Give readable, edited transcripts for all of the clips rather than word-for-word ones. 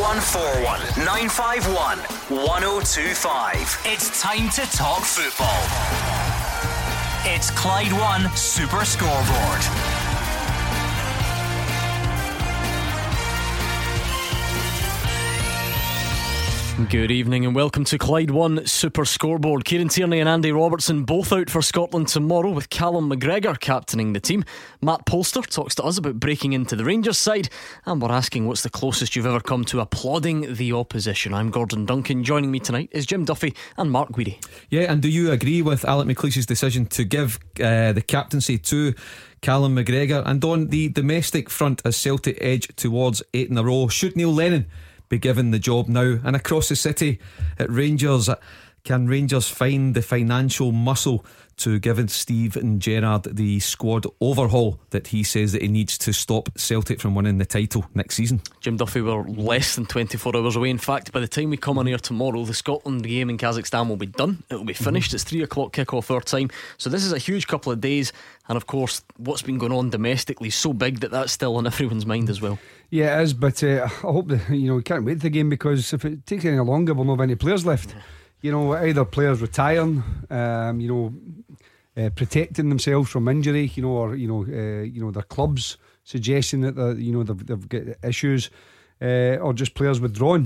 0141 951 1025. It's time to talk football. It's Clyde One Super Scoreboard. Good evening and welcome to Clyde One Super Scoreboard. Kieran Tierney and Andy Robertson both out for Scotland tomorrow, with Callum McGregor captaining the team. Matt Polster talks to us about breaking into the Rangers side, and we're asking what's the closest you've ever come to applauding the opposition. I'm Gordon Duncan. Joining me tonight is Jim Duffy and Mark Guidi. Yeah, and do you agree with Alec McLeish's decision to give the captaincy to Callum McGregor? And on the domestic front, as Celtic edge towards 8 in a row, should Neil Lennon be given the job now? And across the city at Rangers, can Rangers find the financial muscle to give Steven Gerrard the squad overhaul that he says that he needs to stop Celtic from winning the title next season? Jim Duffy, we're less than 24 hours away. In fact, by the time we come on here tomorrow, the Scotland game in Kazakhstan will be done. It will be finished. It's 3 o'clock kick-off our time. So this is a huge couple of days. And of course, what's been going on domestically is so big that that's still on everyone's mind as well. Yeah, it is, but I hope that, we can't wait for the game, because if it takes any longer, we'll not have any players left. Either players retiring, protecting themselves from injury, or their clubs suggesting that they've got issues, or just players withdrawn.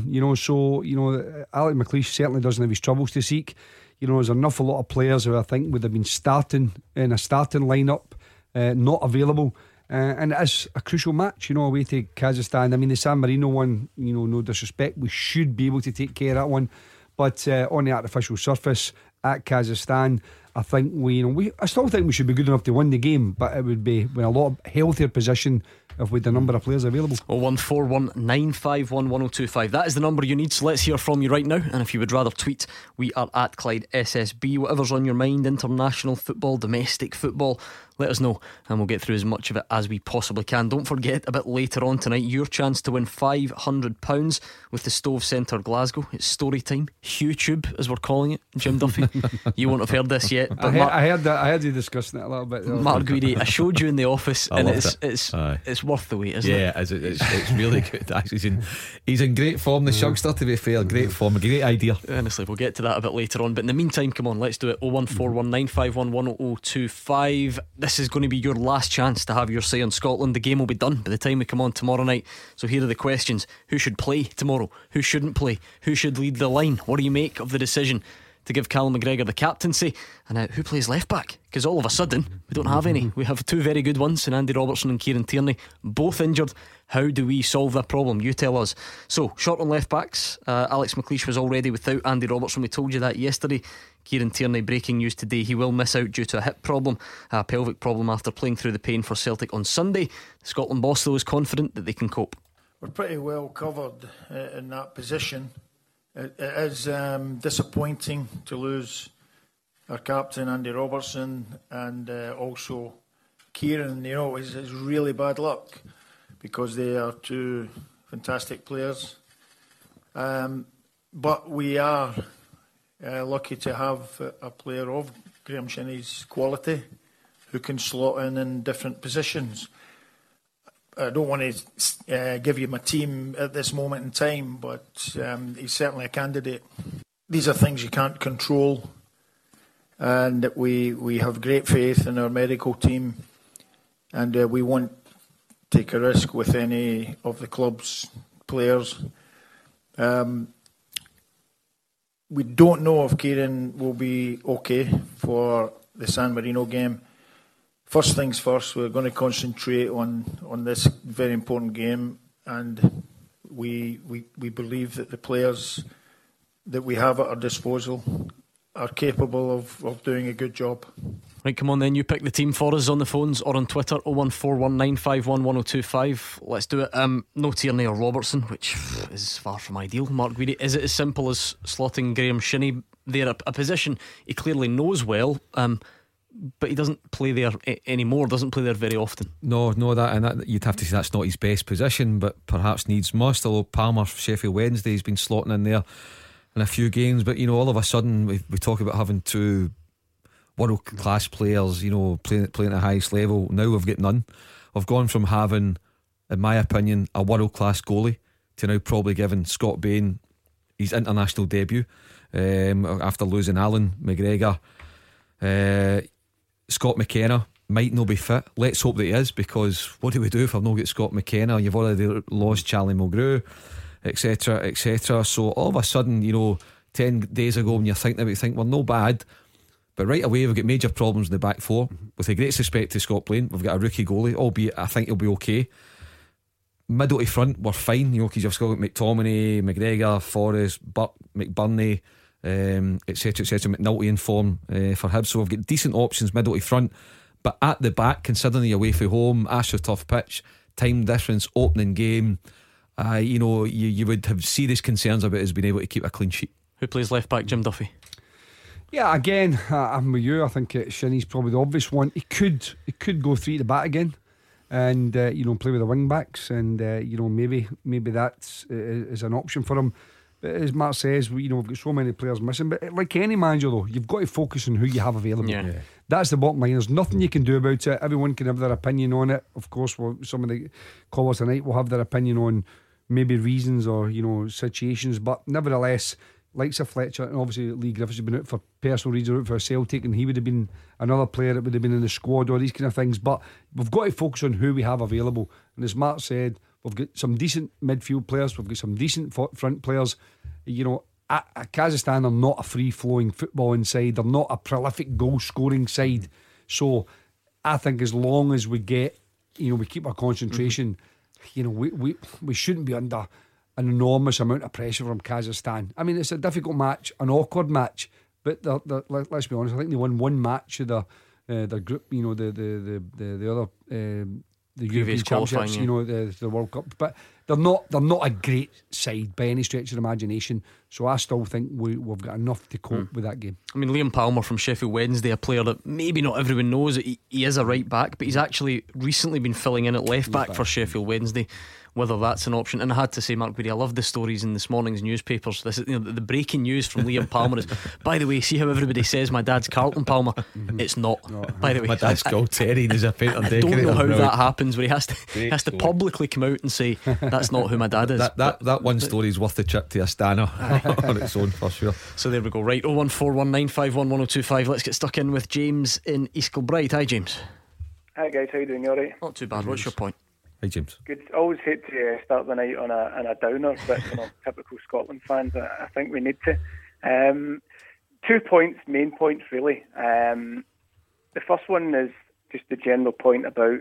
Alec McLeish certainly doesn't have his troubles to seek. There's a lot of players who I think would have been starting in a starting lineup, not available. And it is a crucial match, away to Kazakhstan. I mean, the San Marino one, no disrespect, we should be able to take care of that one. But on the artificial surface at Kazakhstan, I think I still think we should be good enough to win the game, but it would be in a lot healthier position if we had the number of players available. 0141 951 1025. That is the number you need, so let's hear from you right now. And if you would rather tweet, we are at Clyde SSB. Whatever's on your mind, international football, domestic football, let us know and we'll get through as much of it as we possibly can. Don't forget, a bit later on tonight, your chance to win £500 with the Stove Centre Glasgow. It's story time, YouTube as we're calling it. Jim Duffy, you won't have heard this yet, but I heard you discussing it a little bit. Mark Guidi, I showed you in the office, and it's worth the wait, isn't it? Yeah, it's really good. Actually, he's in great form, the Shugster, to be fair. Great form, a great idea. Honestly, we'll get to that a bit later on, but in the meantime, come on, let's do it. 0141 951 1025. This is going to be your last chance to have your say on Scotland. The game will be done by the time we come on tomorrow night. So here are the questions: who should play tomorrow? Who shouldn't play? Who should lead the line? What do you make of the decision to give Callum McGregor the captaincy? And who plays left back? Because all of a sudden we don't have any. We have two very good ones in Andy Robertson and Kieran Tierney, both injured. How do we solve that problem? You tell us. So, short on left backs, Alex McLeish was already without Andy Robertson. We told you that yesterday. Kieran Tierney, breaking news today, he will miss out due to a hip problem, a pelvic problem, after playing through the pain for Celtic on Sunday. The Scotland boss, though, is confident that they can cope. We're pretty well covered in that position. It is disappointing to lose our captain Andy Robertson and also Kieran. It's really bad luck because they are two fantastic players. But we are lucky to have a player of Graham Shinney's quality who can slot in different positions. I don't want to give you my team at this moment in time, but he's certainly a candidate. These are things you can't control, and we have great faith in our medical team, and we won't take a risk with any of the club's players. We don't know if Kieran will be okay for the San Marino game. First things first, we're going to concentrate on this very important game, and we believe that the players that we have at our disposal are capable of doing a good job. Right, come on then, you pick the team for us on the phones or on Twitter. 0141 951 1025. Let's do it. No Tierney or Robertson, which is far from ideal. Mark Guidi, is it as simple as slotting Graham Shinney there, a position he clearly knows well, but he doesn't play there anymore, doesn't play there very often? No, that you'd have to say that's not his best position, but perhaps needs must. Although Palmer, Sheffield Wednesday, he's been slotting in there in a few games. But all of a sudden we talk about having two world class players, playing at the highest level. Now we've got none. We've gone from having, in my opinion, a world class goalie to now probably giving Scott Bain his international debut after losing Alan McGregor. Scott McKenna might not be fit. Let's hope that he is, because what do we do if I've not got Scott McKenna? You've already lost Charlie Mulgrew, etc, etc. So all of a sudden, 10 days ago when you're thinking about it, you think we're no bad, but right away we've got major problems in the back four. With a great respect to Scott Blaine, we've got a rookie goalie, albeit I think he'll be okay. Middle to front, we're fine, because you've still got McTominay, McGregor, Forrest, Buck, McBurney, etc, McNulty in form for Hibs. So we've got decent options middle to front. But at the back, considering you're away from home, AstroTurf pitch, time difference, opening game, you would have serious concerns about us being able to keep a clean sheet. Who plays left back? Jim Duffy. Yeah, again, I'm with you. I think Shinnie's probably the obvious one. He could go 3 at the back again, and play with the wing backs, and maybe that's is an option for him. But as Mark says, we've got so many players missing. But like any manager, though, you've got to focus on who you have available. Yeah. That's the bottom line. There's nothing you can do about it. Everyone can have their opinion on it. Of course, some of the callers tonight will have their opinion on maybe reasons or situations. But nevertheless, likes of Fletcher, and obviously Lee Griffiths has been out for personal reasons, out for Celtic, and he would have been another player that would have been in the squad, or these kind of things. But we've got to focus on who we have available. And as Mark said, we've got some decent midfield players, we've got some decent front players. Kazakhstan are not a free-flowing footballing side. They're not a prolific goal-scoring side. So I think as long as we get, we keep our concentration, we shouldn't be under an enormous amount of pressure from Kazakhstan. I mean, it's a difficult match, an awkward match, but let's be honest, I think they won one match of their group. The other. The European Championships, the World Cup, but they're not a great side by any stretch of the imagination. So I still think we've got enough to cope with that game. I mean, Liam Palmer from Sheffield Wednesday, a player that maybe not everyone knows. He is a right back, but he's actually recently been filling in at left back for Sheffield Wednesday. Whether that's an option, and I had to say, Mark Beattie, I love the stories in this morning's newspapers. This is, the breaking news from Liam Palmer is, by the way, see how everybody says my dad's Carlton Palmer? It's not. By the way, my dad's called Terry, and he's a painter decorator. I don't know how that happens, where he has to publicly come out and say that's not who my dad is. That one story is worth the trip to Astana on its own, for sure. So there we go. Right, 01419511025. Let's get stuck in with James in East Kilbride. Hi, James. Hi guys, how you doing? You alright? Not too bad. What's your point? Hi, James. Good. Always hate to start the night on a downer, but typical Scotland fans, I think we need to. 2 points, main points really. The first one is just the general point about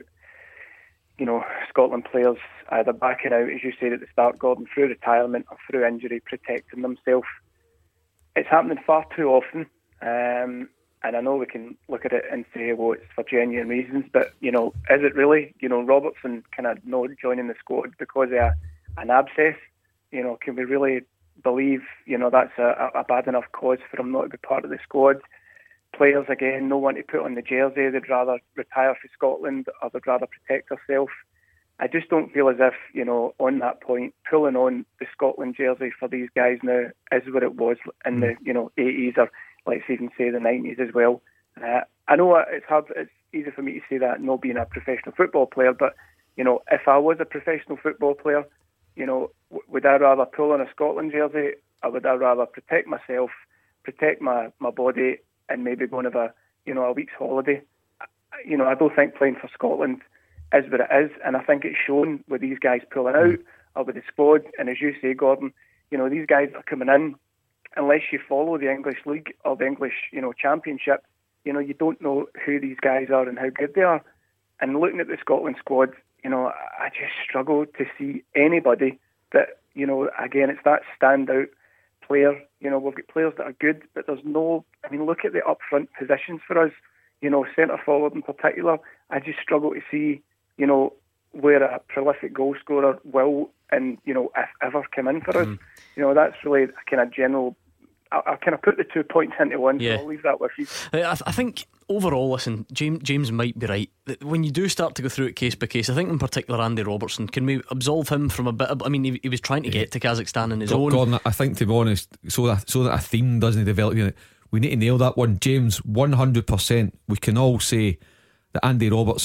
Scotland players either backing out, as you said at the start, Gordon, through retirement or through injury, protecting themselves. It's happening far too often. And I know we can look at it and say, well, it's for genuine reasons, but, is it really? Robertson kind of not joining the squad because of an abscess. Can we really believe, that's a bad enough cause for him not to be part of the squad? Players, again, no one to put on the jersey. They'd rather retire for Scotland or they'd rather protect themselves. I just don't feel as if, on that point, pulling on the Scotland jersey for these guys now is what it was in the, 80s or let's even say the 90s as well. I know it's hard, it's easy for me to say that not being a professional football player, but if I was a professional football player, would I rather pull on a Scotland jersey, or would I rather protect myself, protect my body, and maybe go on a week's holiday? I don't think playing for Scotland is what it is, and I think it's shown with these guys pulling out or with the squad. And as you say, Gordon, these guys are coming in. Unless you follow the English League or the English, Championship, you don't know who these guys are and how good they are. And looking at the Scotland squad, I just struggle to see anybody that, again, it's that standout player. We've got players that are good, but there's no. Look at the up-front positions for us. Centre forward in particular. I just struggle to see, where a prolific goal scorer will and if ever come in for us. That's really a kind of general. I'll kind of put the 2 points into one, so I'll leave that with you. I think overall, listen, James might be right. When you do start to go through it case by case, I think in particular Andy Robertson, can we absolve him from a bit of, he was trying to get to Kazakhstan in his own. Gordon, I think, to be honest, so that a theme doesn't develop, we need to nail that one. James, 100%, we can all say that Andy Robertson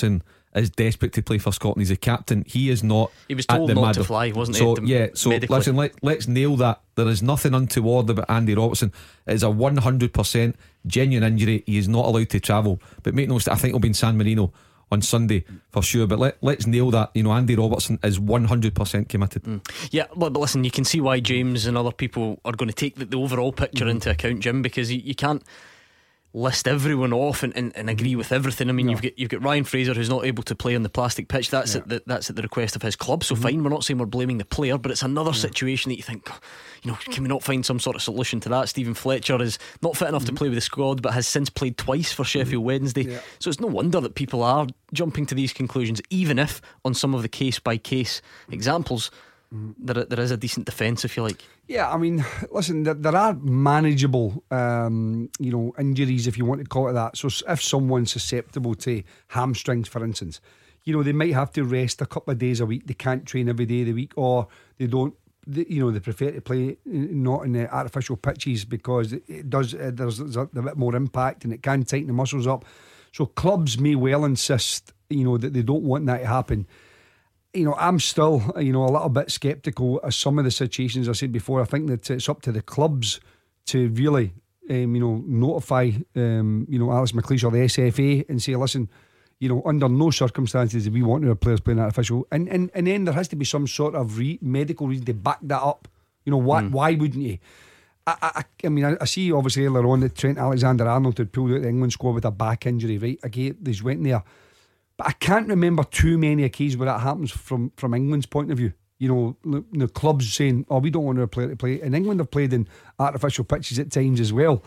is desperate to play for Scotland. He's a captain. He is not. He was at told the not Mad to of- fly, wasn't so, he? Yeah, so medically. listen, let's nail that. There is nothing untoward about Andy Robertson. It is a 100% genuine injury. He is not allowed to travel. But make no mistake, I think he'll be in San Marino on Sunday for sure. But let's nail that. You know, Andy Robertson is 100% committed. Yeah, but listen, you can see why James and other people are going to take the overall picture into account, Jim, because you can't list everyone off and agree with everything. I mean, you've got Ryan Fraser, who's not able to play on the plastic pitch. That's at the request of his club. So fine, we're not saying we're blaming the player, but it's another situation that you think, you know, can we not find some sort of solution to that? Stephen Fletcher is not fit enough to play with the squad, but has since played twice for Sheffield Wednesday. So it's no wonder that people are jumping to these conclusions, even if on some of the case by case examples there is a decent defence, if you like. Yeah, I mean, listen, there are manageable, injuries, if you want to call it that. So if someone's susceptible to hamstrings, for instance, they might have to rest a couple of days a week. They can't train every day of the week, or they don't. They prefer to play not in the artificial pitches because there's a bit more impact and it can tighten the muscles up. So clubs may well insist, that they don't want that to happen. I'm still, a little bit sceptical of some of the situations I said before. I think that it's up to the clubs to really, notify, Alex McLeish or the SFA and say, listen, under no circumstances do we want our players playing artificial. And then there has to be some sort of medical reason to back that up. Why wouldn't you? I mean, I see obviously earlier on that Trent Alexander-Arnold had pulled out the England squad with a back injury, right? Again, they went there. But I can't remember too many occasions where that happens from England's point of view. The clubs saying, "Oh, we don't want our player to play." And England have played in artificial pitches at times as well.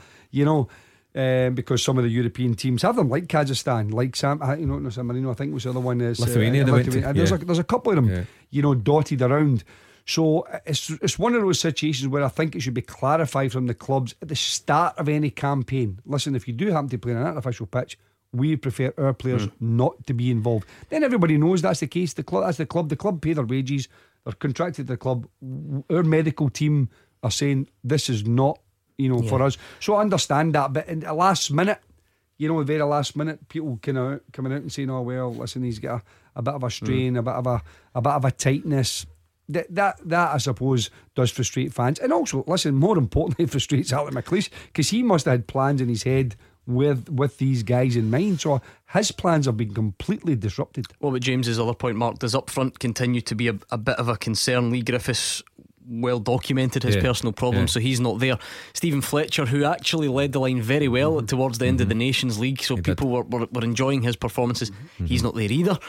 Because some of the European teams have them, like Kazakhstan, like San Marino. I think was the other one is Lithuania. There's a couple of them, dotted around. So it's one of those situations where I think it should be clarified from the clubs at the start of any campaign. Listen, if you do happen to play on an artificial pitch, we prefer our players not to be involved. Then everybody knows that's the case. The club pay their wages. They're contracted to the club. Our medical team are saying this is not, for us. So I understand that. But in the last minute, the very last minute, people coming out and saying, "Oh well, listen, he's got a bit of a strain, a bit of a tightness." That I suppose does frustrate fans, and also, listen, more importantly, it frustrates Alex McLeish because he must have had plans in his head with these guys in mind, so his plans have been completely disrupted. What about James's other point, Mark? Does up front continue to be a bit of a concern? Lee Griffiths well documented his personal problems, so he's not there. Stephen Fletcher, who actually led the line very well towards the end of the Nations League, so people were enjoying his performances. He's not there either.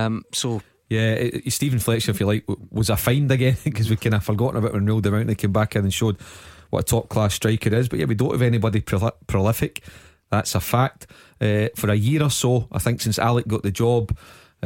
Stephen Fletcher, if you like, was a find again because we kind of forgotten about when Rolled Around and came back in and showed what a top class striker is. But we don't have anybody prolific. That's a fact. For a year or so, I think since Alec got the job,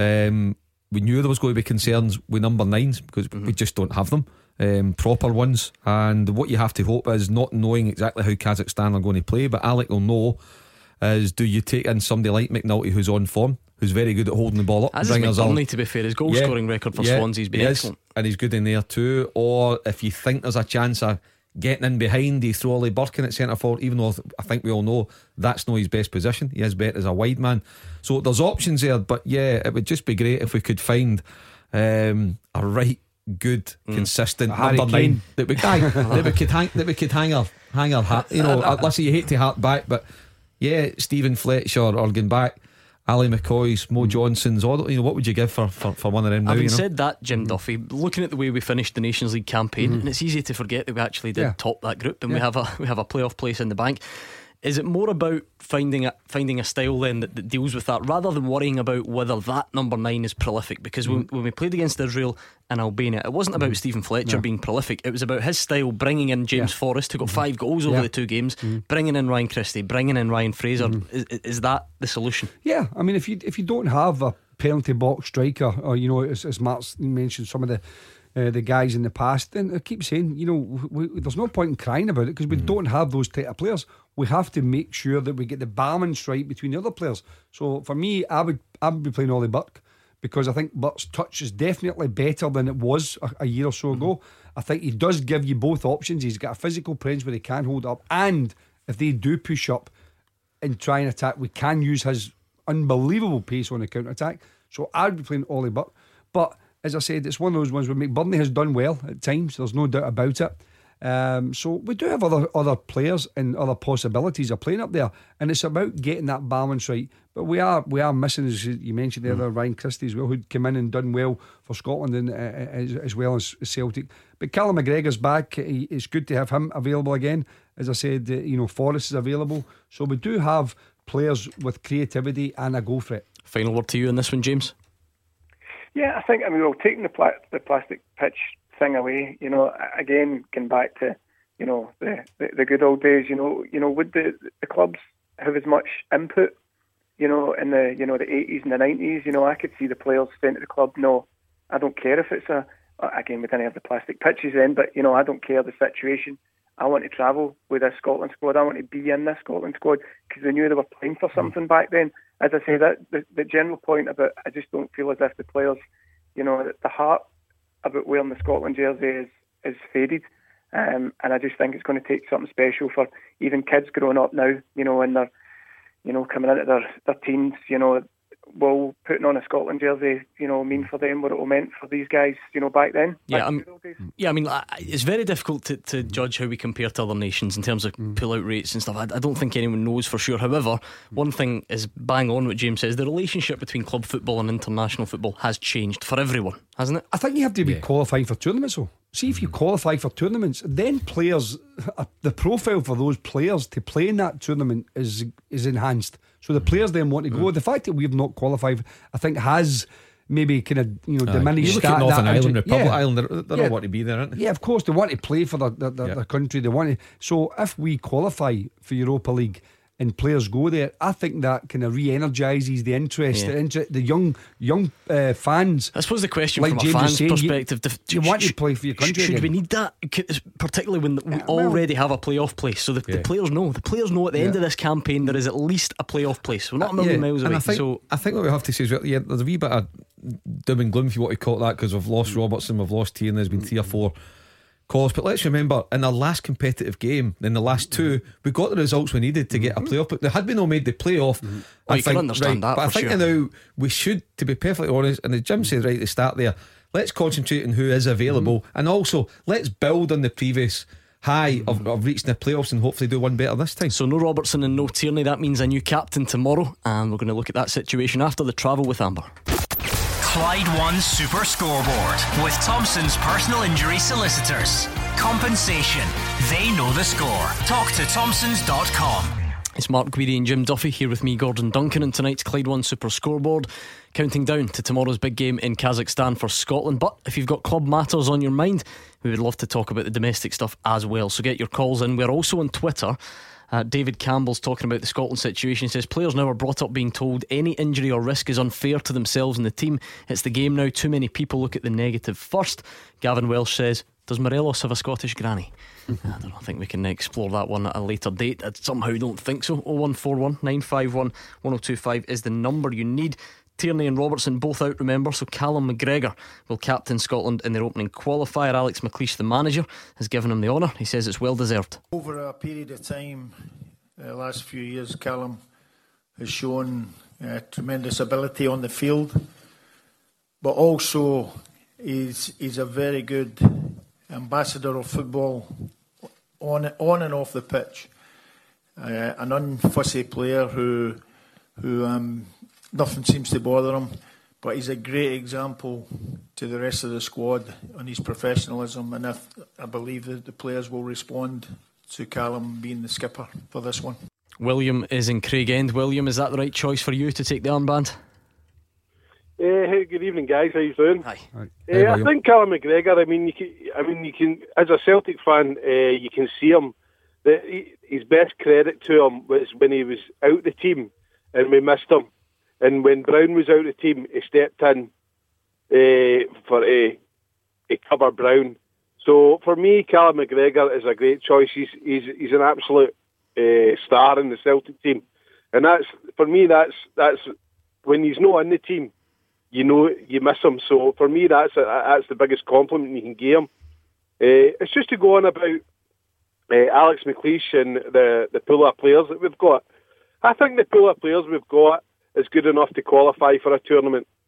we knew there was going to be concerns with number 9s because we just don't have them, proper ones. And what you have to hope is, not knowing exactly how Kazakhstan are going to play, but Alec will know, is do you take in somebody like McNulty who's on form, who's very good at holding the ball up, as is McBurney, to be fair. His goal scoring record for Swansea's been excellent, and he's good in there too. Or if you think there's a chance of getting in behind, you throw Ollie Birkin at centre forward, even though I think we all know that's not his best position. He is better as a wide man. So there's options there, but it would just be great if we could find a right good consistent number 9 that we could hang our hat. Listen, you hate to hark back, but Stephen Fletcher or going back, Ali McCoy's, Mo Johnson's, all what would you give for one of them now? Having said that, Jim Duffy, looking at the way we finished the Nations League campaign, and it's easy to forget that we actually did top that group, and we have a playoff place in the bank. Is it more about finding a style then that deals with that, rather than worrying about whether that number 9 is prolific? Because when we played against Israel and Albania, it wasn't about Stephen Fletcher being prolific. It was about his style, bringing in James Forrest, who got 5 goals over the 2 games, bringing in Ryan Christie, bringing in Ryan Fraser. Is that the solution? Yeah, I mean, if you don't have a penalty box striker, or as Mark mentioned, some of the guys in the past, then I keep saying, there's no point in crying about it because we don't have those type of players. We have to make sure that we get the balance right between the other players. So for me, I would be playing Ollie Burke because I think Burke's touch is definitely better than it was a year or so ago. I think he does give you both options. He's got a physical presence where he can hold up, and if they do push up and try and attack, we can use his unbelievable pace on the counter attack. So I'd be playing Ollie Burke. But as I said, it's one of those ones where McBurney has done well at times. There's no doubt about it. So we do have other players and other possibilities of playing up there, and it's about getting that balance right. But we are missing, as you mentioned the other, Ryan Christie as well, who'd come in and done well for Scotland and as well as Celtic. But Callum McGregor's back. It's good to have him available again. As I said, Forrest is available, so we do have players with creativity and a go for it. Final word to you on this one, James. Yeah, I think, we're taking the plastic pitch thing away, again, going back to, the good old days, would the clubs have as much input, in the, the 80s and the 90s, I could see the players saying to the club, no, I don't care if it's again, we didn't have the plastic pitches then, but, I don't care the situation. I want to travel with this Scotland squad. I want to be in this Scotland squad, because they knew they were playing for something back then. As I say, that the general point about, I just don't feel as if the players, the heart about wearing the Scotland jersey is faded, and I just think it's going to take something special for even kids growing up now, and they're, coming into their teens, will putting on a Scotland jersey, mean for them what it meant for these guys, back then. It's very difficult to judge how we compare to other nations in terms of pull-out rates and stuff. I don't think anyone knows for sure. However, one thing is bang on what James says: the relationship between club football and international football has changed for everyone, hasn't it? I think you have to be qualifying for tournaments, though. See, if you qualify for tournaments, then players, the profile for those players to play in that tournament is enhanced. So the players then want to go. The fact that we've not qualified, I think, has maybe kind of diminished. You look at Northern Ireland, Republic Island, they all want to be there, aren't they? Yeah, of course, they want to play for their country. They want to. So if we qualify for Europa League and players go there, I think that kind of re-energises the interest, the young fans. I suppose the question, like from James a fan's saying, perspective, you want to play for your country. Should we need that, particularly when we already have a playoff place? So the players know. The players know at the end of this campaign there is at least a playoff place. We're not a million miles away. And I think what we have to say is, there's a wee bit of doom and gloom, if you want to call it that, because we've lost Robertson, we've lost Tierney, there's been 3 or 4 calls. But let's remember, in the last competitive game, in the last 2, we got the results we needed to get a playoff. But had we not made the playoff, I can understand that. But I think now we should, to be perfectly honest, and as Jim said right at the start there, let's concentrate on who is available, and also let's build on the previous high of reaching the playoffs and hopefully do one better this time. So no Robertson and no Tierney. That means a new captain tomorrow, and we're going to look at that situation after the travel with Amber. Clyde One Super Scoreboard with Thompson's personal injury solicitors. Compensation. They know the score. Talk to Thompsons.com. It's Mark Guidi and Jim Duffy here with me, Gordon Duncan, and tonight's Clyde One Super Scoreboard, counting down to tomorrow's big game in Kazakhstan for Scotland. But if you've got club matters on your mind, we would love to talk about the domestic stuff as well, so get your calls in. We're also on Twitter. David Campbell's talking about the Scotland situation. He says players now are brought up being told any injury or risk is unfair to themselves and the team. It's the game now. Too many people look at the negative first. Gavin Welsh says, does Morelos have a Scottish granny? I don't know, I think we can explore that one at a later date. I somehow don't think so. 0141 951 1025 is the number you need. Tierney and Robertson both out, remember, so Callum McGregor will captain Scotland in their opening qualifier. Alex McLeish, the manager, has given him the honour. He says it's well deserved. Over a period of time, the last few years, Callum has shown tremendous ability on the field, but also he's a very good ambassador of football on and off the pitch. An unfussy player who nothing seems to bother him, but he's a great example to the rest of the squad on his professionalism, and I believe that the players will respond to Callum being the skipper for this one. William is in Craigend. William, is that the right choice for you to take the armband? Hey, good evening, guys. How you doing? Hi. I think Callum McGregor. You can, as a Celtic fan, you can see him. His best credit to him was when he was out the team and we missed him. And when Brown was out of the team, he stepped in for a cover Brown. So for me, Callum McGregor is a great choice. He's an absolute star in the Celtic team, and that's when he's not in the team, you know you miss him. So for me, that's the biggest compliment you can give him. It's just to go on about Alex McLeish and the pool of players that we've got. I think the pool of players we've got is good enough to qualify for a tournament.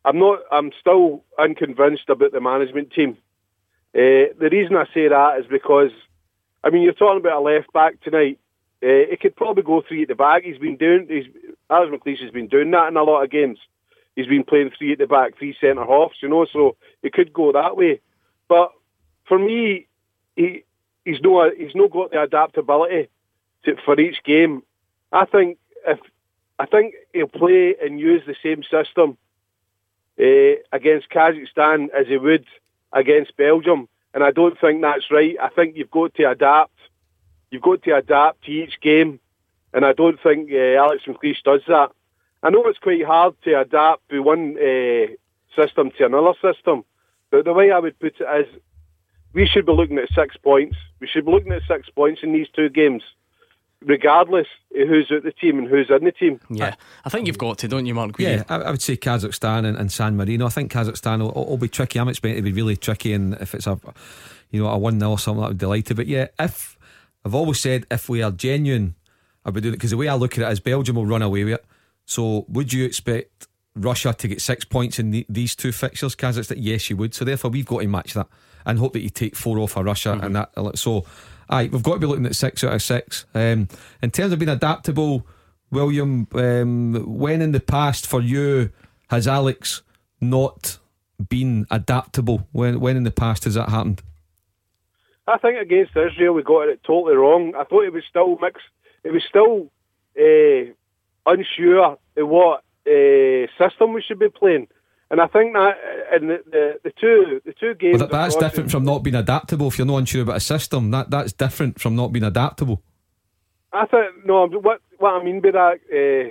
I'm still unconvinced about the management team. The reason I say that is because, I mean, you're talking about a left back tonight. It could probably go 3 at the back. Alex McLeish has been doing that in a lot of games. He's been playing 3 at the back, 3 centre halves, so it could go that way. But for me, he's not got the adaptability for each game. I think he'll play and use the same system against Kazakhstan as he would against Belgium, and I don't think that's right. I think you've got to adapt. You've got to adapt to each game, and I don't think Alex McLeish does that. I know it's quite hard to adapt from one system to another system, but the way I would put it is we should be looking at 6 points. We should be looking at 6 points in these 2 games, regardless of who's out the team and who's in the team. Yeah, I think you've got to, don't you, Mark? Yeah, I would say Kazakhstan and San Marino. I think Kazakhstan will be tricky. I'm expecting it to be really tricky, and if it's a 1-0 or something, that would be delighted. But yeah, if I've always said if we are genuine about doing it, because the way I look at it is Belgium will run away with it. So would you expect Russia to get 6 points in these 2 fixtures? Kazakhstan, yes, you would. So therefore, we've got to match that and hope that you take 4 off of Russia and that. So. Aye, we've got to be looking at 6 out of 6. In terms of being adaptable, William, when in the past for you has Alex not been adaptable? When in the past has that happened? I think against Israel we got it totally wrong. I thought it was still mixed. It was still unsure of what system we should be playing. And I think that in the two games, but that's different from not being adaptable. If you're not unsure about a system, that's different from not being adaptable. I think no. What I mean by that,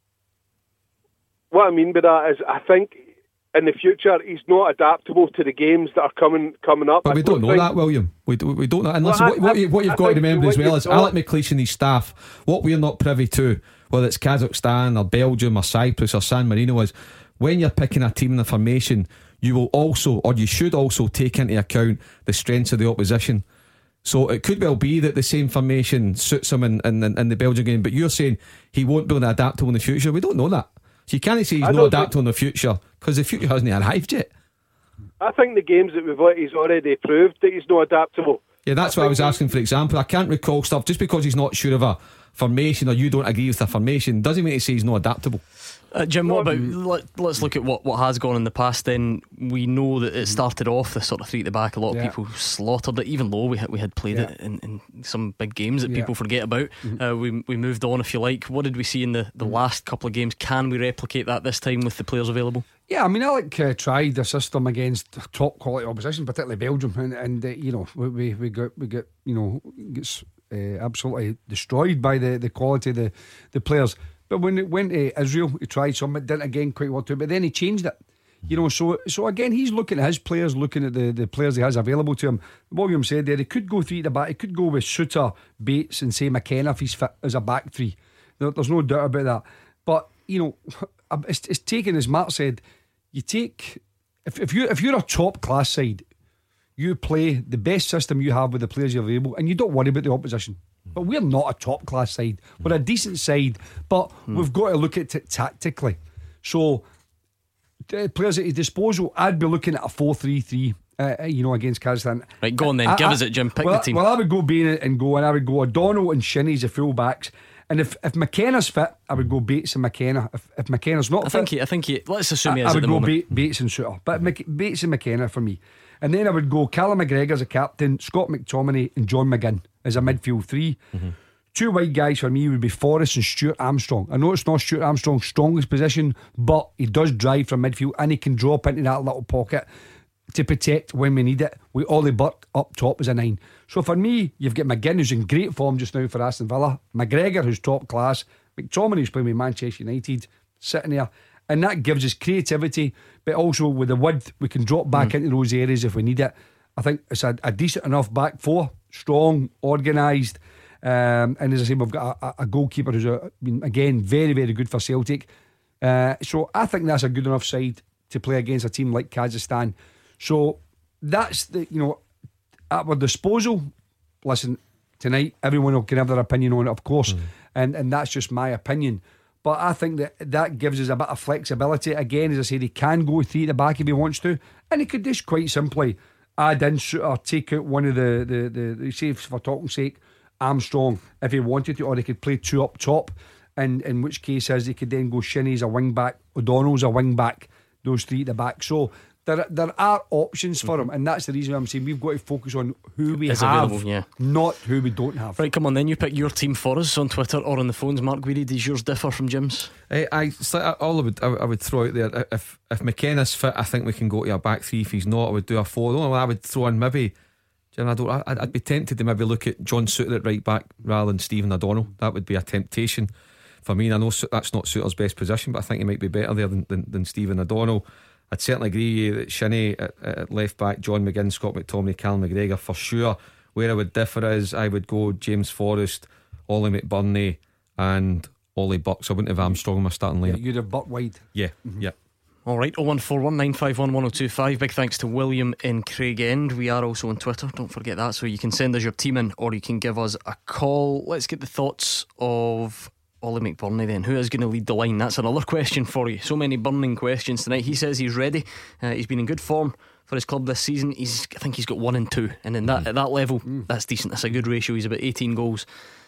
is I think in the future he's not adaptable to the games that are coming up. But we don't know that, William. We don't know. And listen, what you've got to remember as well is Alec McLeish and his staff. What we're not privy to, whether it's Kazakhstan or Belgium or Cyprus or San Marino, is when you're picking a team in the formation, you will also, or you should also, take into account the strengths of the opposition. So it could well be that the same formation suits him in the Belgian game, but you're saying he won't be adaptable in the future. We don't know that. So you can't say he's not adaptable in the future, because the future hasn't arrived yet. I think the games that he's already proved that he's not adaptable. Yeah, that's why I was asking for example. I can't recall stuff. Just because he's not sure of a formation or you don't agree with the formation doesn't mean to say he's not adaptable. Jim, what about let's look at what has gone in the past. Then we know that it started off the sort of 3 at the back. A lot of people slaughtered it, even though we had played it in some big games that people forget about. We moved on, if you like. What did we see in the last couple of games? Can we replicate that this time with the players available? Yeah, I mean, Alec tried the system against top quality opposition, particularly Belgium, and we got gets absolutely destroyed by the quality of the players. But when it went to Israel, he tried something, didn't again quite work to it, but then he changed it. So again, he's looking at his players, looking at the players he has available to him. William said there, he could go 3 at the back, he could go with Suter, Bates, and say McKenna if he's fit as a back 3. There's no doubt about that. But it's taken, as Mark said, you take if you're a top class side, you play the best system you have with the players you're available, and you don't worry about the opposition. But we're not a top class side. We're a decent side, but we've got to look at it tactically. So players at his disposal, I'd be looking at a 4-3-3 against Kazakhstan. Right, go on then, give us it, Jim. Pick the team. Well, I would go Bain and I would go O'Donnell and Shinnie as the full backs. And if McKenna's fit, I would go Bates and McKenna. If McKenna's not fit, I think he let's assume he is at the moment. I would go Bates and Suter, but Bates and McKenna for me. And then I would go Callum McGregor as a captain, Scott McTominay and John McGinn as a midfield 3. 2 wide guys for me would be Forrest and Stuart Armstrong. I know it's not Stuart Armstrong's strongest position, but he does drive from midfield and he can drop into that little pocket to protect when we need it, with Ollie Burke up top as a 9. So for me, you've got McGinn, who's in great form just now for Aston Villa, McGregor, who's top class, McTominay, who's playing with Manchester United, sitting there, and that gives us creativity, but also with the width we can drop back into those areas if we need it. I think it's a decent enough back 4, strong, organised, and as I say, we've got a goalkeeper who's been again very, very good for Celtic. So I think that's a good enough side to play against a team like Kazakhstan. So that's at our disposal. Listen, tonight everyone can have their opinion on it, of course, and that's just my opinion. But I think that gives us a bit of flexibility. Again, as I said, he can go 3 at the back if he wants to, and he could just quite simply add in or take out one of the say, for talking sake, Armstrong if he wanted to, or he could play 2 up top, and in which case he could then go Shinnie as a wing back, O'Donnell's a wing back, those 3 at the back. So there are options for him, and that's the reason I'm saying we've got to focus on who we have, not who we don't have. Right, come on then, you pick your team for us on Twitter or on the phones. Mark Guidi, does yours differ from Jim's? I would throw out there, if McKenna's fit, I think we can go to a back 3. If he's not, I would do a 4. The only one I would throw in, maybe, I'd be tempted to maybe look at John Souttar at right back rather than Stephen O'Donnell. That would be a temptation for me, and I know that's not Souttar's best position, but I think he might be better there than Stephen O'Donnell. I'd certainly agree with you that Shinnie at left back, John McGinn, Scott McTominay, Callum McGregor for sure. Where I would differ is I would go James Forrest, Ollie McBurney and Ollie Buck. So I wouldn't have Armstrong in my starting lineup. You'd have Buck wide. Yeah. Alright, 01419511025. Big thanks to William in Craigend. We are also on Twitter, don't forget that. So you can send us your team in, or you can give us a call. Let's get the thoughts of Ollie McBurney then. Who is going to lead the line? That's another question for you. So many burning questions tonight. He says he's ready. He's been in good form for his club this season. I think he's got 1 and 2, and in at that level, that's decent. That's a good ratio. He's about 18 goals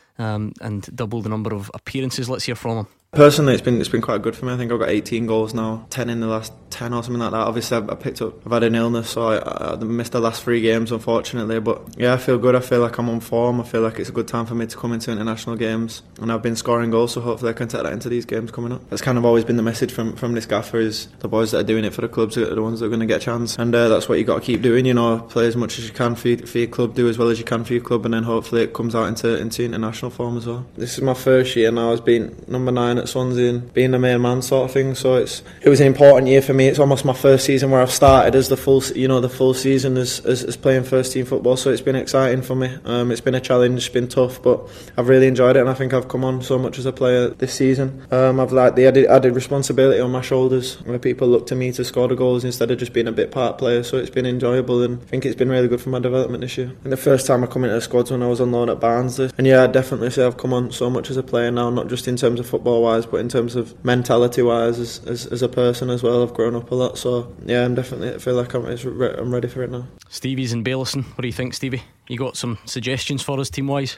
and double the number of appearances. Let's hear from him. Personally, it's been quite good for me. I think I've got 18 goals now, 10 in the last 10 or something like that. Obviously I've had an illness, so I missed the last 3 games unfortunately, but yeah, I feel good. I feel like I'm on form. I feel like it's a good time for me to come into international games, and I've been scoring goals, so hopefully I can take that into these games coming up. That's kind of always been the message from this gaffer, is the boys that are doing it for the clubs are the ones that are going to get a chance, and that's what you got to keep doing, play as much as you can for your club, do as well as you can for your club, and then hopefully it comes out into international form as well. This is my first year now as being number 9 at Swansea and being the main man sort of thing, so it was an important year for me. It's almost my first season where I've started as the full season as playing first team football, so it's been exciting for me. It's been a challenge, it's been tough, but I've really enjoyed it, and I think I've come on so much as a player this season. I've liked the added responsibility on my shoulders, where people look to me to score the goals instead of just being a bit part player, so it's been enjoyable, and I think it's been really good for my development this year. And the first time I come into the squad when I was on loan at Barnsley, and yeah, I'd definitely say I've come on so much as a player now, not just in terms of football wise, but in terms of mentality wise as a person as well. I've grown up a lot, so yeah, I feel like I'm ready for it now. Stevie's in Bailison. What do you think, Stevie? You got some suggestions for us team wise?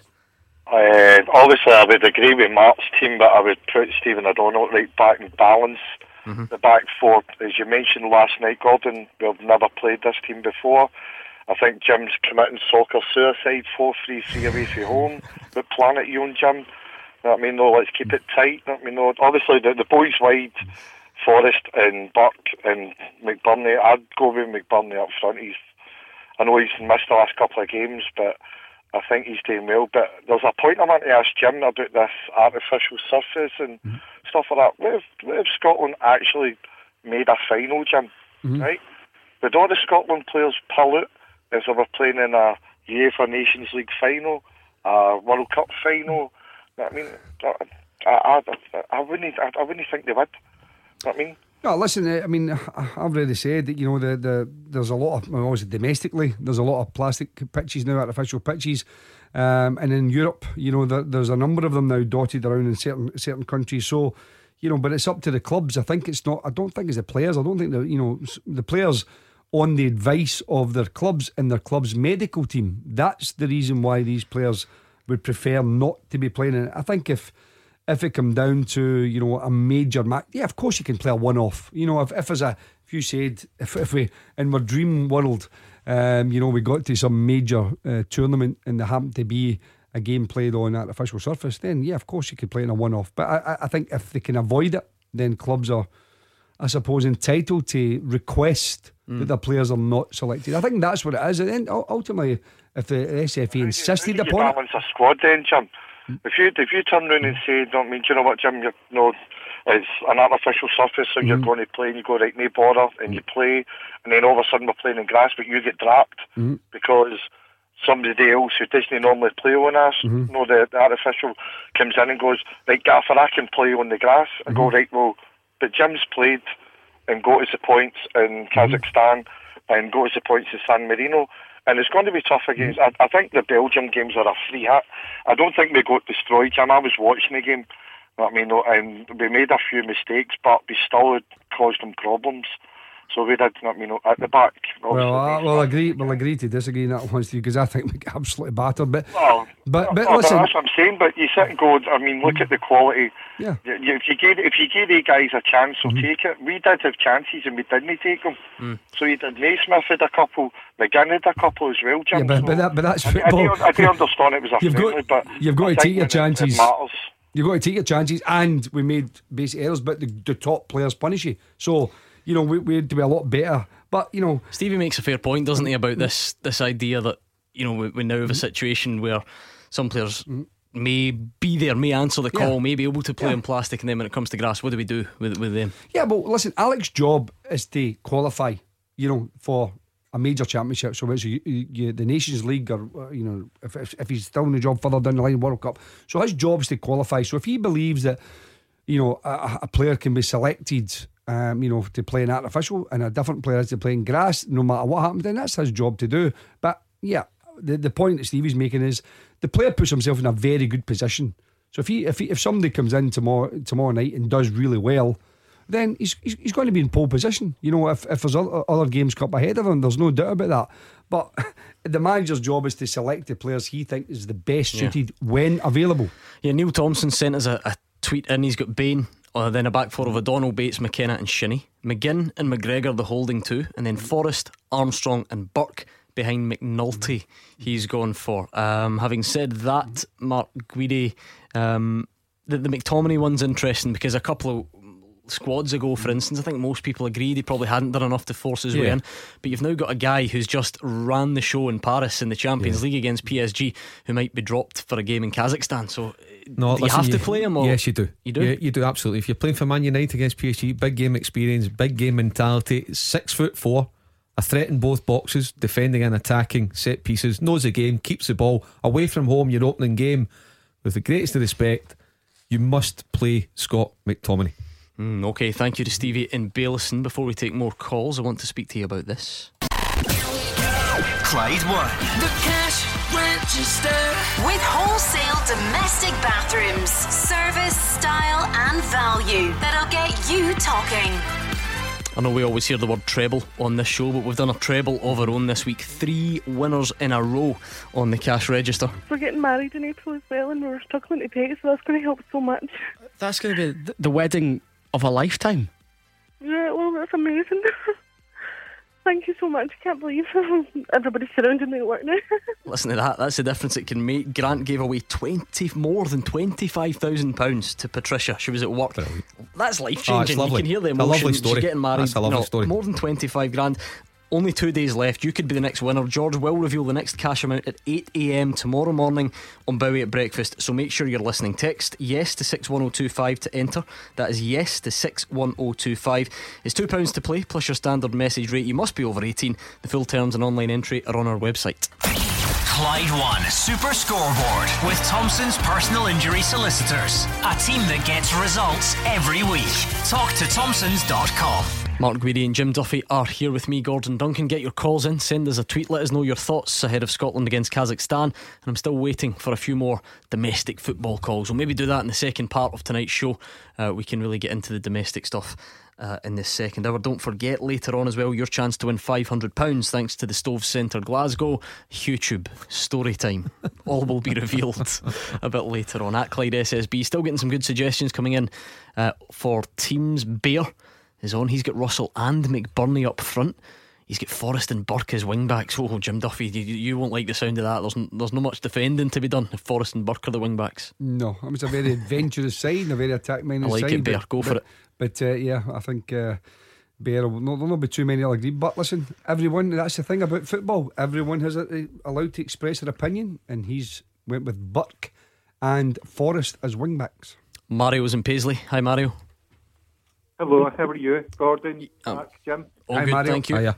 Obviously I would agree with Mark's team, but I would put Stephen O'Donnell right back and balance the back 4. As you mentioned last night, Gordon, we've never played this team before. I think Jim's committing soccer suicide, 4-3-3 away from home. But plan it your own, Jim. You know what I mean? No, let's keep it tight. You know what I mean? No, obviously the boys wide, Forrest and Burke and McBurney. I'd go with McBurney up front. I know he's missed the last couple of games, but I think he's doing well. But there's a point I want to ask Jim about this artificial surface and stuff like that. What if Scotland actually made a final, Jim? Right? Would all the Scotland players pull out if they were playing in a UEFA Nations League final, a World Cup final? I mean, I wouldn't think they would. I mean, no, listen, I mean, I've already said that there's a lot of, obviously domestically, there's a lot of plastic pitches now, artificial pitches, and in Europe, there's a number of them now dotted around in certain countries. So, but it's up to the clubs. I don't think it's the players. I don't think the players, on the advice of their clubs and their club's medical team, that's the reason why these players would prefer not to be playing in it. I think if it come down to a major match, yeah, of course you can play a one-off. If you said if we in our dream world, we got to some major tournament and there happened to be a game played on artificial surface, then yeah, of course you could play in a one-off. But I think if they can avoid it, then clubs are, I suppose, entitled to request that their players are not selected. I think that's what it is. And then ultimately, if the SFA insisted upon it, balance a squad then, Jim. If you turn around and say, do you know what, Jim, it's an artificial surface, so you're going to play and you go right, no bother, and you play, and then all of a sudden we're playing in grass, but you get dropped because somebody else who doesn't normally play on us, the artificial comes in and goes, right, Gaffer, I can play on the grass. I go, right, well, but Jim's played and got us the points in Kazakhstan and got us the points in San Marino. And it's going to be tough against. I think the Belgium games are a free hit. I don't think we got destroyed, Jim. I was watching the game. know what I mean? And we made a few mistakes, but we still had caused them problems. So we did, you know, at the back. We'll agree to disagree in that one, Steve, because I think we get absolutely battered. But listen, that's what I'm saying. But you sit and go, I mean, look at the quality. Yeah. If you give the guys a chance, they'll take it. We did have chances and we didn't take them. So you did. Naismith had a couple. McGinn had a couple as well, Jim. Yeah, but that's football. I do understand it was a friendly, but you've got to take your chances. It matters. You've got to take your chances, and we made basic errors, but the top players punish you. So, you know, we had to be a lot better. But, you know, Stevie makes a fair point, doesn't he, about this idea that, you know, we now have a situation where some players may be there, may answer the call, may be able to play in plastic, and then when it comes to grass, what do we do with them? Yeah, but listen, Alex's job is to qualify, you know, for a major championship. So it's the Nations League, or, you know, if he's still in the job further down the line, World Cup. So his job is to qualify. So if he believes that, you know, a player can be selected, you know, to play in artificial, and a different player is to play in grass, no matter what happens, then that's his job to do. But yeah, the point that Stevie's making is the player puts himself in a very good position. So if somebody comes in tomorrow night and does really well, then he's going to be in pole position. You know, if there's other games come up ahead of him, there's no doubt about that. But the manager's job is to select the players he thinks is the best suited when available. Yeah, Neil Thompson sent us a tweet in. He's got Bain, then a back four of O'Donnell, Bates, McKenna and Shinnie, McGinn and McGregor the holding two, and then Forrest, Armstrong and Burke behind McNulty he's gone for. Having said that, Mark Guidi, the McTominay one's interesting because a couple of squads ago, for instance, I think most people agreed he probably hadn't done enough to force his way in, but you've now got a guy who's just ran the show in Paris in the Champions League against PSG, who might be dropped for a game in Kazakhstan. So do you have to play him? Or? Yes, you do. You do? Yeah, you do, absolutely. If you're playing for Man United against PSG, big game experience, big game mentality, 6'4", a threat in both boxes, defending and attacking, set pieces, knows the game, keeps the ball away from home, your opening game. With the greatest of respect, you must play Scott McTominay. Okay, thank you to Stevie in Bailison. Before we take more calls, I want to speak to you about this. Clyde One, the cash register, with wholesale domestic bathrooms, service, style and value that'll get you talking. I know we always hear the word treble on this show, but we've done a treble of our own this week. 3 winners in a row on the cash register. We're getting married in April as well, and we're struggling to pay, so that's going to help so much. That's going to be the wedding of a lifetime. Yeah, well, that's amazing. Thank you so much. I can't believe everybody's surrounding me at work now. Listen to that. That's the difference it can make. Grant gave away more than £25,000 to Patricia. She was at work. Brilliant. That's life changing. You can hear the emotion. emotion. A lovely story. She's getting married. That's a lovely story. More than 25 grand. Only 2 days left. You could be the next winner. George will reveal the next cash amount at 8 a.m. tomorrow morning on Bowie at Breakfast, so make sure you're listening. Text yes to 61025 to enter. That is yes to 61025. It's £2 to play plus your standard message rate. You must be over 18. The full terms and online entry are on our website. Clyde One Super Scoreboard with Thompson's personal injury solicitors, a team that gets results every week. Talk to Thompsons.com. Mark Guidi and Jim Duffy are here with me, Gordon Duncan. Get your calls in, send us a tweet, let us know your thoughts ahead of Scotland against Kazakhstan. And I'm still waiting for a few more domestic football calls. We'll maybe do that in the second part of tonight's show. We can really get into the domestic stuff in this second hour. Don't forget later on as well your chance to win £500 thanks to the Stove Centre Glasgow. YouTube story time. All will be revealed a bit later on at Clyde SSB. Still getting some good suggestions coming in for teams. Bear is on. He's got Russell and McBurney up front. He's got Forrest and Burke as wing backs. Oh, Jim Duffy, you won't like the sound of that. There's not much defending to be done if Forrest and Burke are the wing backs. No, it's a very adventurous side and a very attack-minded side. I like it, Bear. Go for it. But yeah, I think Bear there'll not be too many I'll agree. But listen, everyone, that's the thing about football. Everyone has allowed to express their opinion, and he's went with Burke and Forrest as wing backs. Mario's in Paisley. Hi, Mario. Hello, how are you, Gordon, Mark, Jim? All good, Mario. thank you. Hiya.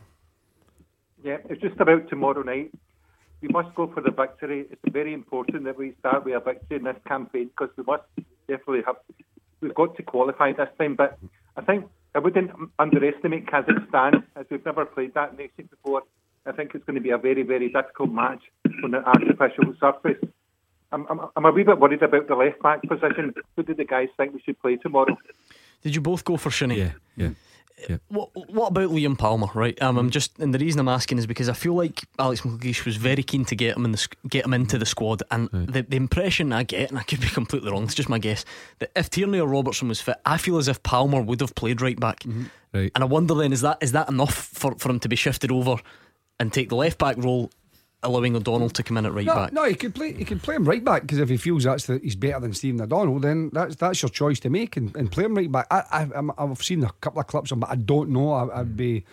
Yeah, it's just about tomorrow night. We must go for the victory. It's very important that we start with a victory in this campaign, because we must definitely we've got to qualify this time. But I think I wouldn't underestimate Kazakhstan, as we've never played that nation before. I think it's going to be a very, very difficult match on an artificial surface. I'm a wee bit worried about the left back position. Who do the guys think we should play tomorrow? Did you both go for Shinnie? Yeah. What about Liam Palmer? Right, I'm just, and the reason I'm asking is because I feel like Alex McLeish was very keen to get him into the squad, and the impression I get, and I could be completely wrong, it's just my guess, that if Tierney or Robertson was fit, I feel as if Palmer would have played right back. Right. And I wonder then, is that enough for him to be shifted over and take the left back role, allowing O'Donnell to come in at right back? No, he can play him right back, because if he feels he's better than Stephen O'Donnell, then that's your choice to make, and play him right back. I've seen a couple of clips of him, but I don't know. I'd be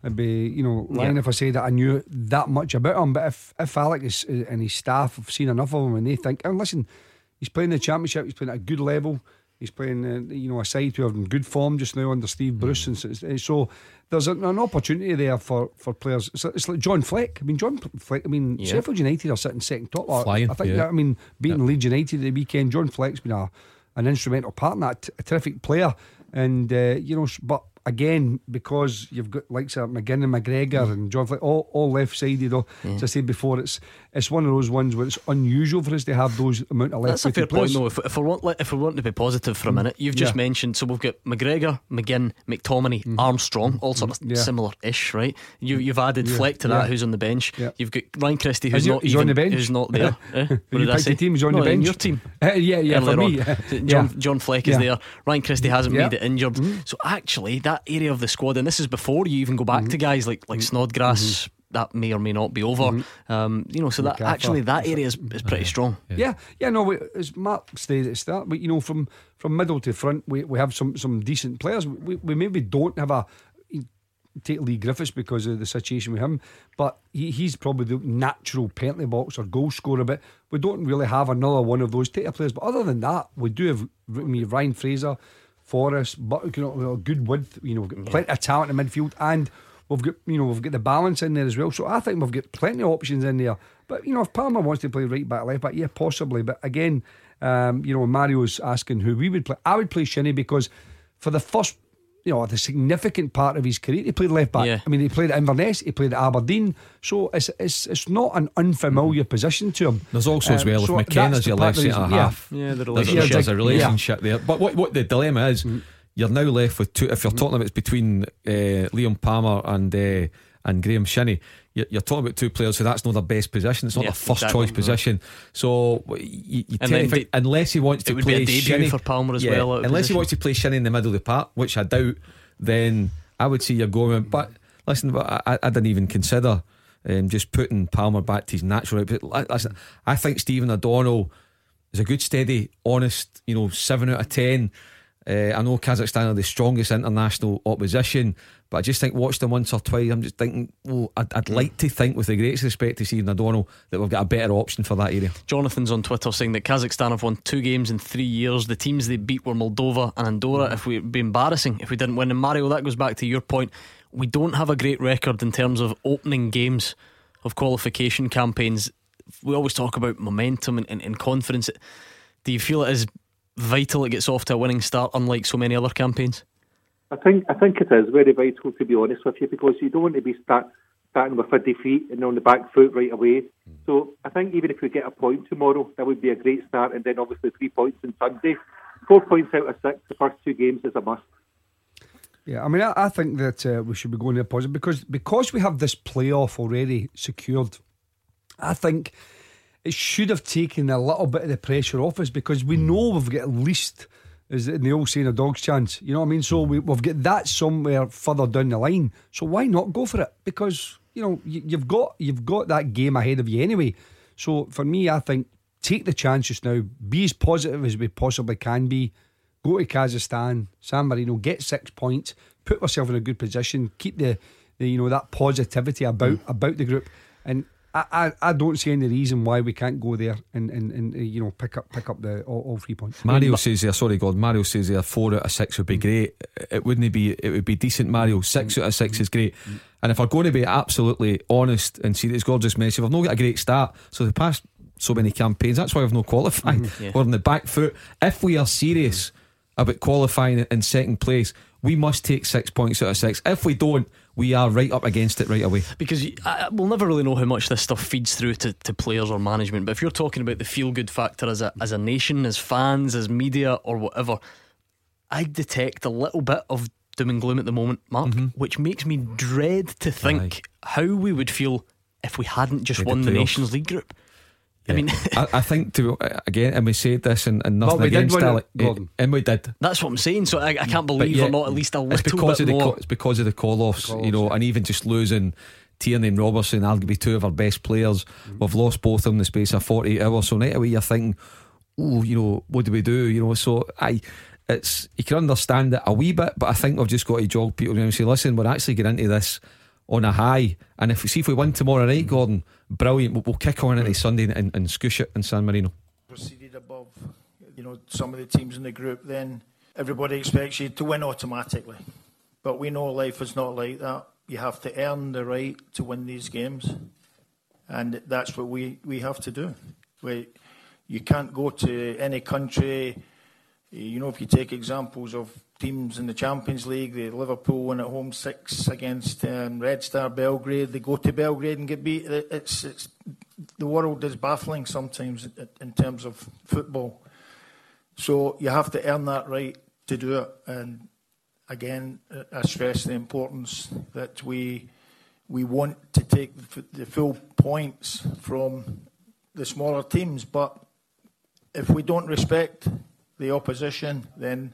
lying if I say that I knew that much about him. But if Alex and his staff have seen enough of him and they think, and listen, he's playing the Championship, he's playing at a good level. He's playing, a side who are in good form just now under Steve Bruce, and so there's an opportunity there for players. It's like John Fleck. John Fleck. Sheffield United are sitting second top. Flying, I think. Beating Leeds United the weekend. John Fleck's been an instrumental part in that. A terrific player, and but again, because you've got likes of McGinn and McGregor and John Fleck, all left sided. As I said before, it's one of those ones where it's unusual for us to have those amount of left. That's a fair point, though. If we want to be positive for a minute, you've just mentioned, so we've got McGregor, McGinn, McTominay, Armstrong, all sort of similar-ish, right? You've added Fleck to that, who's on the bench. You've got Ryan Christie, who's not on the bench, who's not there. What did I say? Team, he's on the bench. In your team, for me. John Fleck is there. Ryan Christie hasn't made it injured. So actually, that area of the squad, and this is before you even go back to guys like Snodgrass. That may or may not be over. So that actually that area is pretty strong. As Mark stated at the start, but from middle to front, we have some decent players. We maybe don't have take Lee Griffiths because of the situation with him, but he's probably the natural penalty box or goal scorer. But we don't really have another one of those type of players. But other than that, we do have Ryan Fraser, Forrest, but good width. Plenty of talent in midfield, and we've got the balance in there as well. So I think we've got plenty of options in there. But if Palmer wants to play right back, left back, yeah, possibly. But again, Mario's asking who we would play. I would play Shinnie because for the first, the significant part of his career, he played left back. He played at Inverness, he played at Aberdeen. So it's not an unfamiliar position to him. There's also as well, if McKenna's your left centre half, there's a relationship there. But what the dilemma is, you're now left with two. If you're talking about it's between Liam Palmer and Graham Shinnie, you're talking about two players who that's not their best position. It's not their first choice position. So you tend to think, unless he wants to play Shinnie for Palmer as well. Unless he wants to play Shinnie in the middle of the park, which I doubt, then I would see you're going. But listen, I didn't even consider just putting Palmer back to his natural. But listen, I think Stephen O'Donnell is a good, steady, honest, 7 out of 10. I know Kazakhstan are the strongest international opposition, but I just think watch them once or twice. I'm just thinking, I'd like to think, with the greatest respect to Stephen O'Donnell, that we've got a better option for that area. Jonathan's on Twitter saying that Kazakhstan have won 2 games in 3 years. The teams they beat were Moldova and Andorra. It would be embarrassing if we didn't win. And Mario, that goes back to your point. We don't have a great record in terms of opening games of qualification campaigns. We always talk about momentum and confidence. Do you feel it is vital it gets off to a winning start, unlike so many other campaigns? I think it is very vital, to be honest with you, because you don't want to be starting with a defeat and on the back foot right away. So I think even if we get a point tomorrow, that would be a great start, and then obviously 3 points on Sunday. 4 points out of 6 the first 2 games is a must. Yeah, I think that we should be going to a positive because we have this playoff already secured. I think it should have taken a little bit of the pressure off us, because we know we've got at least, as in the old saying, a dog's chance. You know what I mean? So we've got that somewhere further down the line. So why not go for it? Because you've got that game ahead of you anyway. So for me, I think take the chances now. Be as positive as we possibly can be. Go to Kazakhstan, San Marino, get 6 points, put ourselves in a good position, keep the that positivity about the group, and I don't see any reason why we can't go there and pick up the all 3 points. Mario says there, sorry God, Mario says there 4 out of 6 would be great. It would be decent, Mario. 6 out of 6 is great. And if we're going to be absolutely honest and see this gorgeous message, we've not got a great start. So the past so many campaigns, that's why we've not qualified. We're on the back foot. If we are serious about qualifying in second place, we must take 6 points out of 6. If we don't, we are right up against it right away. Because we'll never really know how much this stuff feeds through to players or management, but if you're talking about the feel-good factor as a nation, as fans, as media or whatever, I detect a little bit of doom and gloom at the moment, Mark, which makes me dread to think how we would feel if we hadn't just won the Nations League group. I mean, I think again, and we said this and nothing against Alec, and we did. That's what I'm saying. So I can't believe we're not at least a little bit more. It's because of the call-offs, you know, and even just losing Tierney and Robertson, arguably two of our best players. We've lost both of them in the space of 48 hours. So right away you're thinking, oh, you know, what do we do? You know, so it's, you can understand it a wee bit, but I think we've just got to jog people and say, listen, we're actually getting into this on a high, and if we win tomorrow night, Gordon, brilliant, we'll kick on into Sunday and scoosh it in San Marino. Proceeded above, you know, some of the teams in the group, then everybody expects you to win automatically, but we know life is not like that. You have to earn the right to win these games, and that's what we have to do. You can't go to any country. You know, if you take examples of teams in the Champions League, the Liverpool win at home 6 against Red Star Belgrade. They go to Belgrade and get beat. It's the world is baffling sometimes in terms of football. So you have to earn that right to do it. And again, I stress the importance that we want to take the full points from the smaller teams. But if we don't respect the opposition, then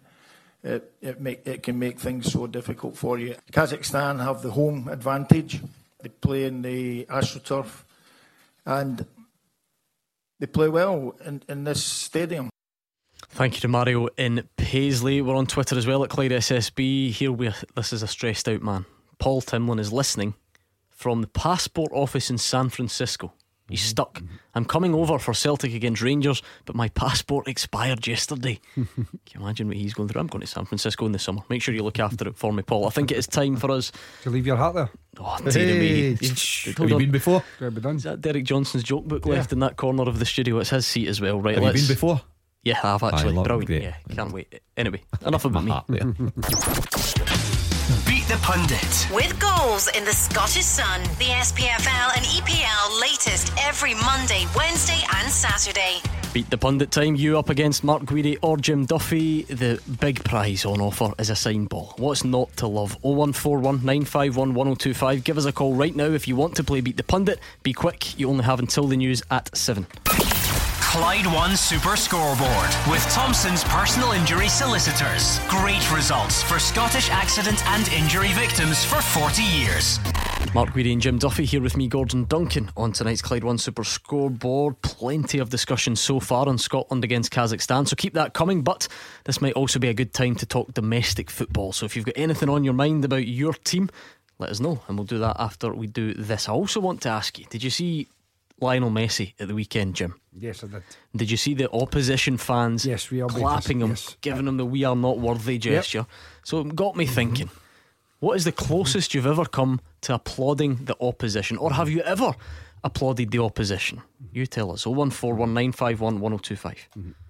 it can make things so difficult for you. Kazakhstan have the home advantage. They play in the AstroTurf and they play well in this stadium. Thank you to Mario in Paisley. We're on Twitter as well at Clyde SSB. This is a stressed out man. Paul Timlin is listening from the passport office in San Francisco. He's stuck. I'm coming over for Celtic against Rangers, but my passport expired yesterday. Can you imagine what he's going through? I'm going to San Francisco in the summer. Make sure you look after it for me, Paul. I think it is time for us to leave your hat there. Oh, dear me. Have you been before? Is that Derek Johnson's joke book left in that corner of the studio? It's his seat as well, right? Have you been before? Yeah, I have actually. Brilliant. Yeah, can't wait. Anyway, enough about me. Beat the Pundit. With goals in the Scottish Sun, the SPFL and EPL latest every Monday, Wednesday and Saturday. Beat the Pundit time. You up against Mark Guidi or Jim Duffy. The big prize on offer is a signed ball. What's not to love? 0141 951 1025. Give us a call right now if you want to play Beat the Pundit. Be quick, you only have until the news at 7. Clyde One Super Scoreboard with Thompson's personal injury solicitors. Great results for Scottish accident and injury victims for 40 years. Mark Guidi and Jim Duffy here with me, Gordon Duncan, on tonight's Clyde One Super Scoreboard. Plenty of discussion so far on Scotland against Kazakhstan, so keep that coming. But this might also be a good time to talk domestic football. So if you've got anything on your mind about your team, let us know, and we'll do that after we do this. I also want to ask you, did you see Lionel Messi at the weekend, Jim? Yes, I did. Did you see the opposition fans clapping him, giving him the "we are not worthy" gesture? So it got me thinking, what is the closest you've ever come to applauding the opposition? Or have you ever applauded the opposition? You tell us. 01419511025.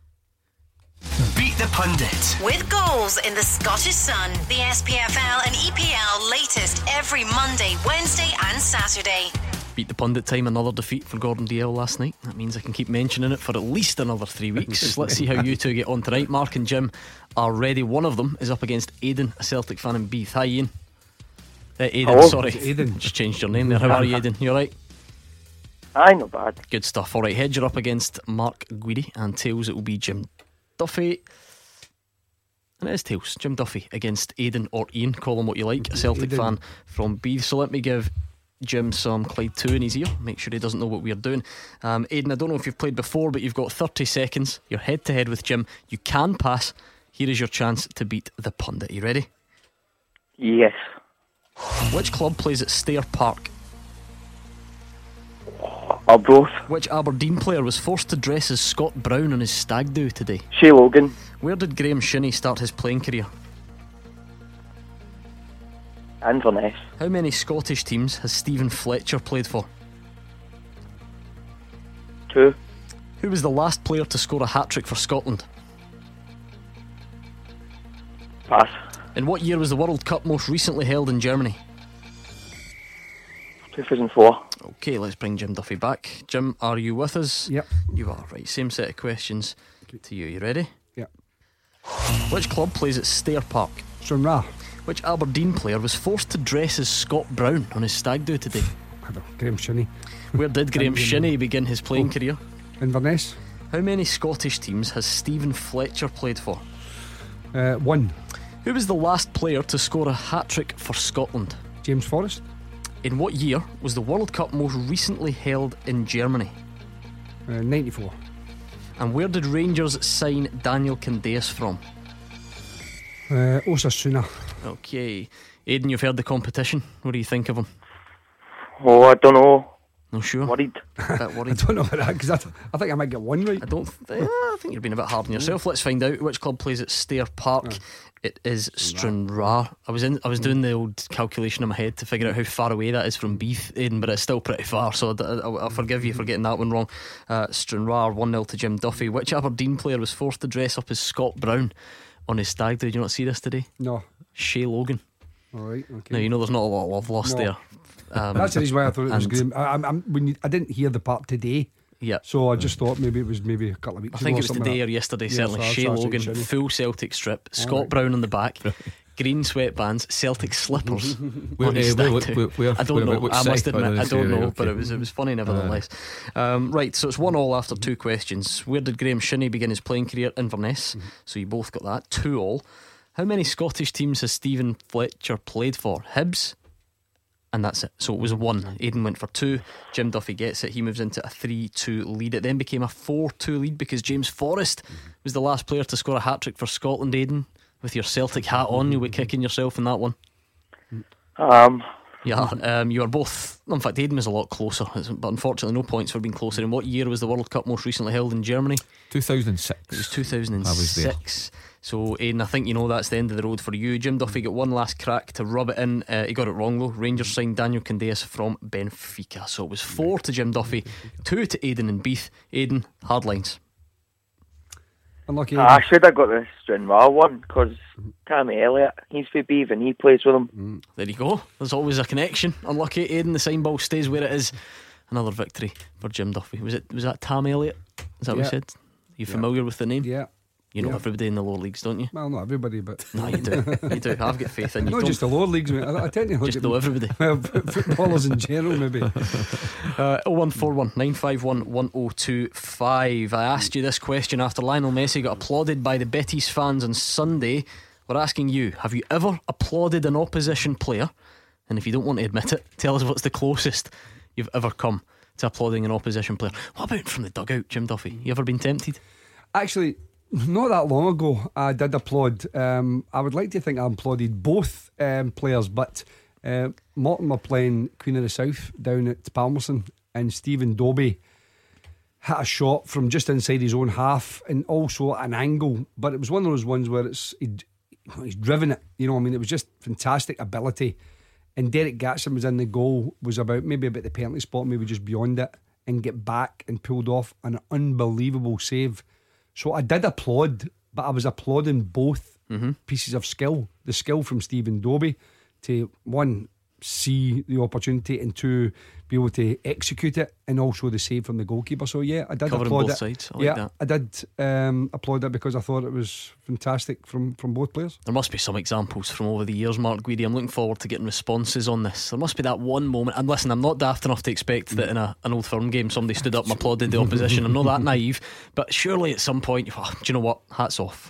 Beat the Pundit. With goals in the Scottish Sun, the SPFL and EPL latest every Monday, Wednesday and Saturday. Beat the Pundit time, another defeat for Gordon DL last night. That means I can keep mentioning it for at least another 3 weeks. Let's see how you two get on tonight. Mark and Jim are ready. One of them is up against Aidan, a Celtic fan in Beath. Hi Ian. Aidan, hello. sorry, Aidan. Just changed your name there. How are you, Aidan? You alright? Aye, not bad. Good stuff. Alright, head you're up against Mark Guidi, and tails it will be Jim Duffy. And it is tails. Jim Duffy against Aidan or Ian, call him what you like, a Celtic fan from Beath. So let me give Jim some Clyde 2 in his ear, make sure he doesn't know what we're doing. Aidan, I don't know if you've played before, but you've got 30 seconds. You're head to head with Jim. You can pass. Here is your chance to beat the Pundit. Are you ready? Yes. Which club plays at Stair Park? Arbroath. Which Aberdeen player was forced to dress as Scott Brown on his stag do today? Shea Logan. Where did Graham Shinnie start his playing career? Inverness. How many Scottish teams has Stephen Fletcher played for? 2. Who was the last player to score a hat-trick for Scotland? Pass. In what year was the World Cup most recently held in Germany? 2004. Okay, let's bring Jim Duffy back. Jim, are you with us? Yep. You are, right. Same set of questions to you. You ready? Yep. Which club plays at Stair Park? Stranraer. Which Aberdeen player was forced to dress as Scott Brown on his stag do today? Graham Shinney. Where did Graham Shinney begin his playing career? Inverness. How many Scottish teams has Stephen Fletcher played for? 1. Who was the last player to score a hat-trick for Scotland? James Forrest. In what year was the World Cup most recently held in Germany? 94. And where did Rangers sign Daniel Candeias from? Osasuna. Okay, Aidan, you've heard the competition. What do you think of him? Oh, I don't know. No sure. Worried. A bit worried. I don't know that because I think I might get one right. I think you're being a bit hard on yourself. Let's find out which club plays at Stair Park. It is Stranraer. I was doing the old calculation in my head to figure out how far away that is from Beath, Aidan, but it's still pretty far, so I'll forgive you for getting that one wrong. Stranraer 1-0 to Jim Duffy. Which Aberdeen player was forced to dress up as Scott Brown on his stag do? Did you not see this today? No. Shay Logan. Alright, okay. Now you know there's not a lot of love lost there. That's the reason why I thought it was Graham. I didn't hear the part today. Yeah. So I just thought maybe it was a couple of weeks ago. I think it was something today like or yesterday. Yeah, Certainly, so Shay that's Logan, Shinny. full Celtic strip, Scott Brown on the back, green sweatbands, Celtic slippers. on his stag do. I don't know. I must admit, I don't know, but it was funny nevertheless. Right, so it's 1-1 after 2 questions. Where did Graham Shinney begin his playing career? Inverness. So you both got that. 2-2. How many Scottish teams has Stephen Fletcher played for? Hibs. And that's it. So it was 1. Aidan went for 2. Jim Duffy gets it. He moves into a 3-2 lead. It then became a 4-2 lead because James Forrest was the last player to score a hat-trick for Scotland. Aidan, with your Celtic hat on, you'll be kicking yourself in that one. Yeah, you are both. In fact, Aidan was a lot closer, but unfortunately no points for being closer. In what year was the World Cup most recently held in Germany? 2006. It was 2006. I was there. So Aidan, I think you know that's the end of the road for you. Jim Duffy got one last crack to rub it in. He got it wrong though. Rangers signed Daniel Candeias from Benfica. So it was 4 to Jim Duffy, 2 to Aidan and Beath. Aidan, hard lines. Unlucky. I should have got the Stranraer one because Cammy Elliott, he's for Beath and he plays with him. There you go. There's always a connection. Unlucky, Aidan. The sign ball stays where it is. Another victory for Jim Duffy. Was that Tam Elliott? Is that what you said? You familiar with the name? Yeah. You know everybody in the lower leagues, don't you? Well, not everybody, but no, you do. You do. I've got faith in you. Not just the lower leagues, mate. I tend to look just at know everybody. Well, footballers in general, maybe. 0141 951 1025. I asked you this question after Lionel Messi got applauded by the Betis fans on Sunday. We're asking you, have you ever applauded an opposition player? And if you don't want to admit it, tell us what's the closest you've ever come to applauding an opposition player. What about from the dugout, Jim Duffy? You ever been tempted? Actually, not that long ago I did applaud. I would like to think I applauded both players, but Morton were playing Queen of the South down at Palmerston, and Stephen Dobie hit a shot from just inside his own half and also at an angle, but it was one of those ones where he's driven it, you know what I mean. It was just fantastic ability, and Derek Gatson was in the goal, was maybe about the penalty spot, maybe just beyond it, and get back and pulled off an unbelievable save. So I did applaud, but I was applauding both pieces of skill. The skill from Stephen Dobie to, one, see the opportunity, and two, be able to execute it, and also the save from the goalkeeper. So yeah, I did covering applaud both it. sides. I like that. I did applaud it because I thought it was fantastic from both players. There must be some examples from over the years, Mark Guidi. I'm looking forward to getting responses on this. There must be that one moment, and listen, I'm not daft enough to expect that in an Old Firm game somebody stood up and applauded the opposition. I'm not that naive, but surely at some point, do you know what? Hats off.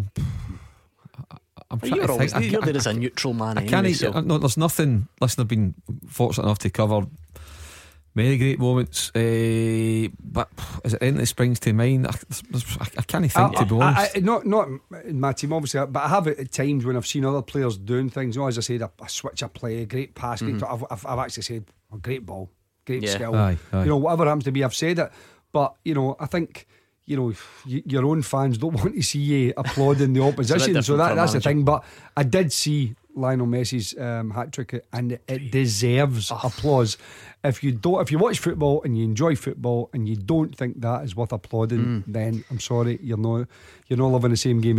You're there as a neutral man anyway, no, there's nothing. Listen, I've been fortunate enough to cover many great moments, but is it anything that springs to mind? I can't think, to be honest. Not in my team, obviously, but I have it at times when I've seen other players doing things. You know, as I said, a switch of play, a great pass, I've actually said, great ball, great skill. Aye. You know, whatever happens to be, I've said it. But you know, I think, you know, your own fans don't want to see you applauding the opposition, so that's the thing. But I did see Lionel Messi's hat trick, and it deserves applause. If you watch football and you enjoy football and you don't think that is worth applauding, then I'm sorry, you're not living the same game as me.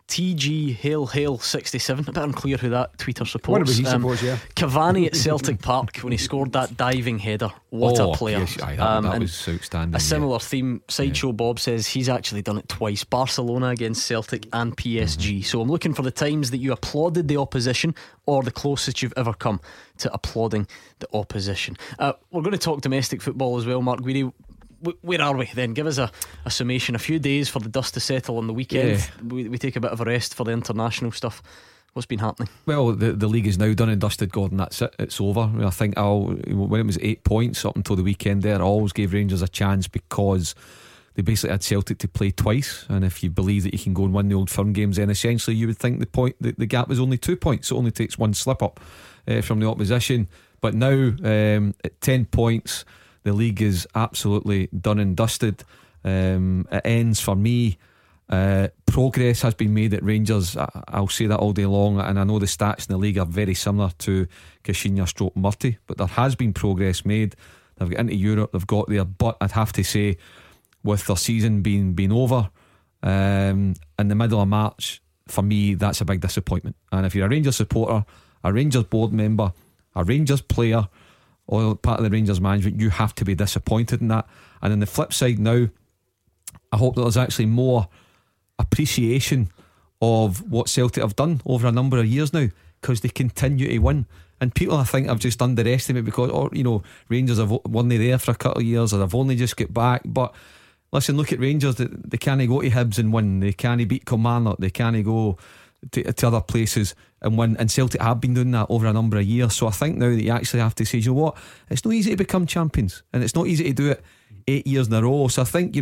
TG Hail 67, a bit unclear who that tweeter supports. What about he supports, yeah. Cavani at Celtic Park when he scored that diving header. What a player. Yes, that was outstanding. A similar theme. Sideshow Bob says he's actually done it twice, Barcelona against Celtic and PSG. So I'm looking for the times that you applauded the opposition, or the closest you've ever come to applauding the opposition. We're going to talk domestic football as well, Mark Guidi. Where are we then? Give us a summation. A few days for the dust to settle on the weekend. Yeah. We take a bit of a rest for the international stuff. What's been happening? Well, the league is now done and dusted, Gordon. That's it. It's over. I think when it was 8 points up until the weekend there, I always gave Rangers a chance because they basically had Celtic to play twice, and if you believe that you can go and win the Old Firm games, then essentially you would think the gap was only 2 points. So it only takes one slip up from the opposition. But now at 10 points, the league is absolutely done and dusted. It ends for me. Progress has been made at Rangers. I'll say that all day long, and I know the stats in the league are very similar to Kashinya / Murty, but there has been progress made. They've got into Europe, they've got there, but I'd have to say, with their season being over in the middle of March, for me that's a big disappointment. And if you're a Rangers supporter, a Rangers board member, a Rangers player, or part of the Rangers management, you have to be disappointed in that. And on the flip side now, I hope that there's actually more appreciation of what Celtic have done over a number of years now, because they continue to win. And people, I think, have just underestimated because Rangers have won there for a couple of years, or they've only just got back. But listen, look at Rangers. They can't go to Hibs and win. They can't beat Kilmarnock. They can't go to other places and win. And Celtic have been doing that over a number of years. So I think now that you actually have to say, you know what, it's not easy to become champions, and it's not easy to do it 8 years in a row. So I think,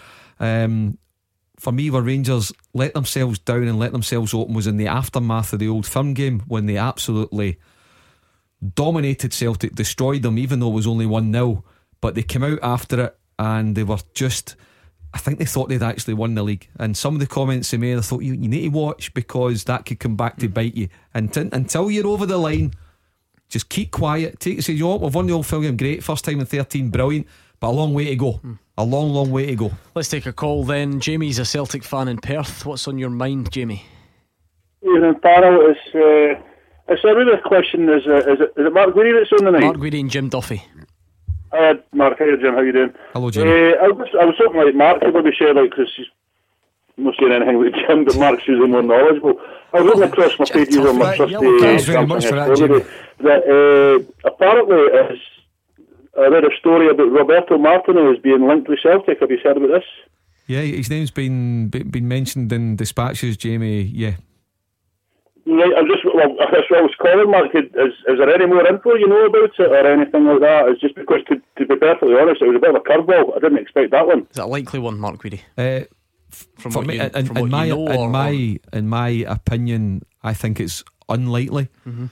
for me, where Rangers let themselves down and let themselves open was in the aftermath of the Old Firm game, when they absolutely dominated Celtic, destroyed them, even though it was only 1-0. But they came out after it and they were just, I think they thought they'd actually won the league. And some of the comments they made, I thought, you need to watch, because that could come back to bite you. And until you're over the line, just keep quiet. Say, you know what, we've won the Old Firm game, great, first time in 13, brilliant, but a long way to go. A long way to go. Let's take a call then. Jamie's a Celtic fan in Perth. What's on your mind, Jamie? Darryl, it's a really question. Is it Mark Guidi that's on the night? Mark Guidi and Jim Duffy. Mark, hi Jim, how you doing? Hello, Jimmy. I was hoping like Mark could maybe share, because he's not saying anything with Jim, but Mark's usually more knowledgeable. I was looking across my pages on my trusty Thanks very much for that, Jimmy. That apparently I read a story about Roberto Martinez being linked with Celtic. Have you heard about this? Yeah, his name's been mentioned in dispatches, Jamie. Yeah. Right, that's what I was calling, Mark. Is there any more info you know about it or anything like that? It's just because, to be perfectly honest, it was a bit of a curveball. I didn't expect that one. Is that a likely one, Mark Guidi? In my opinion, I think it's unlikely.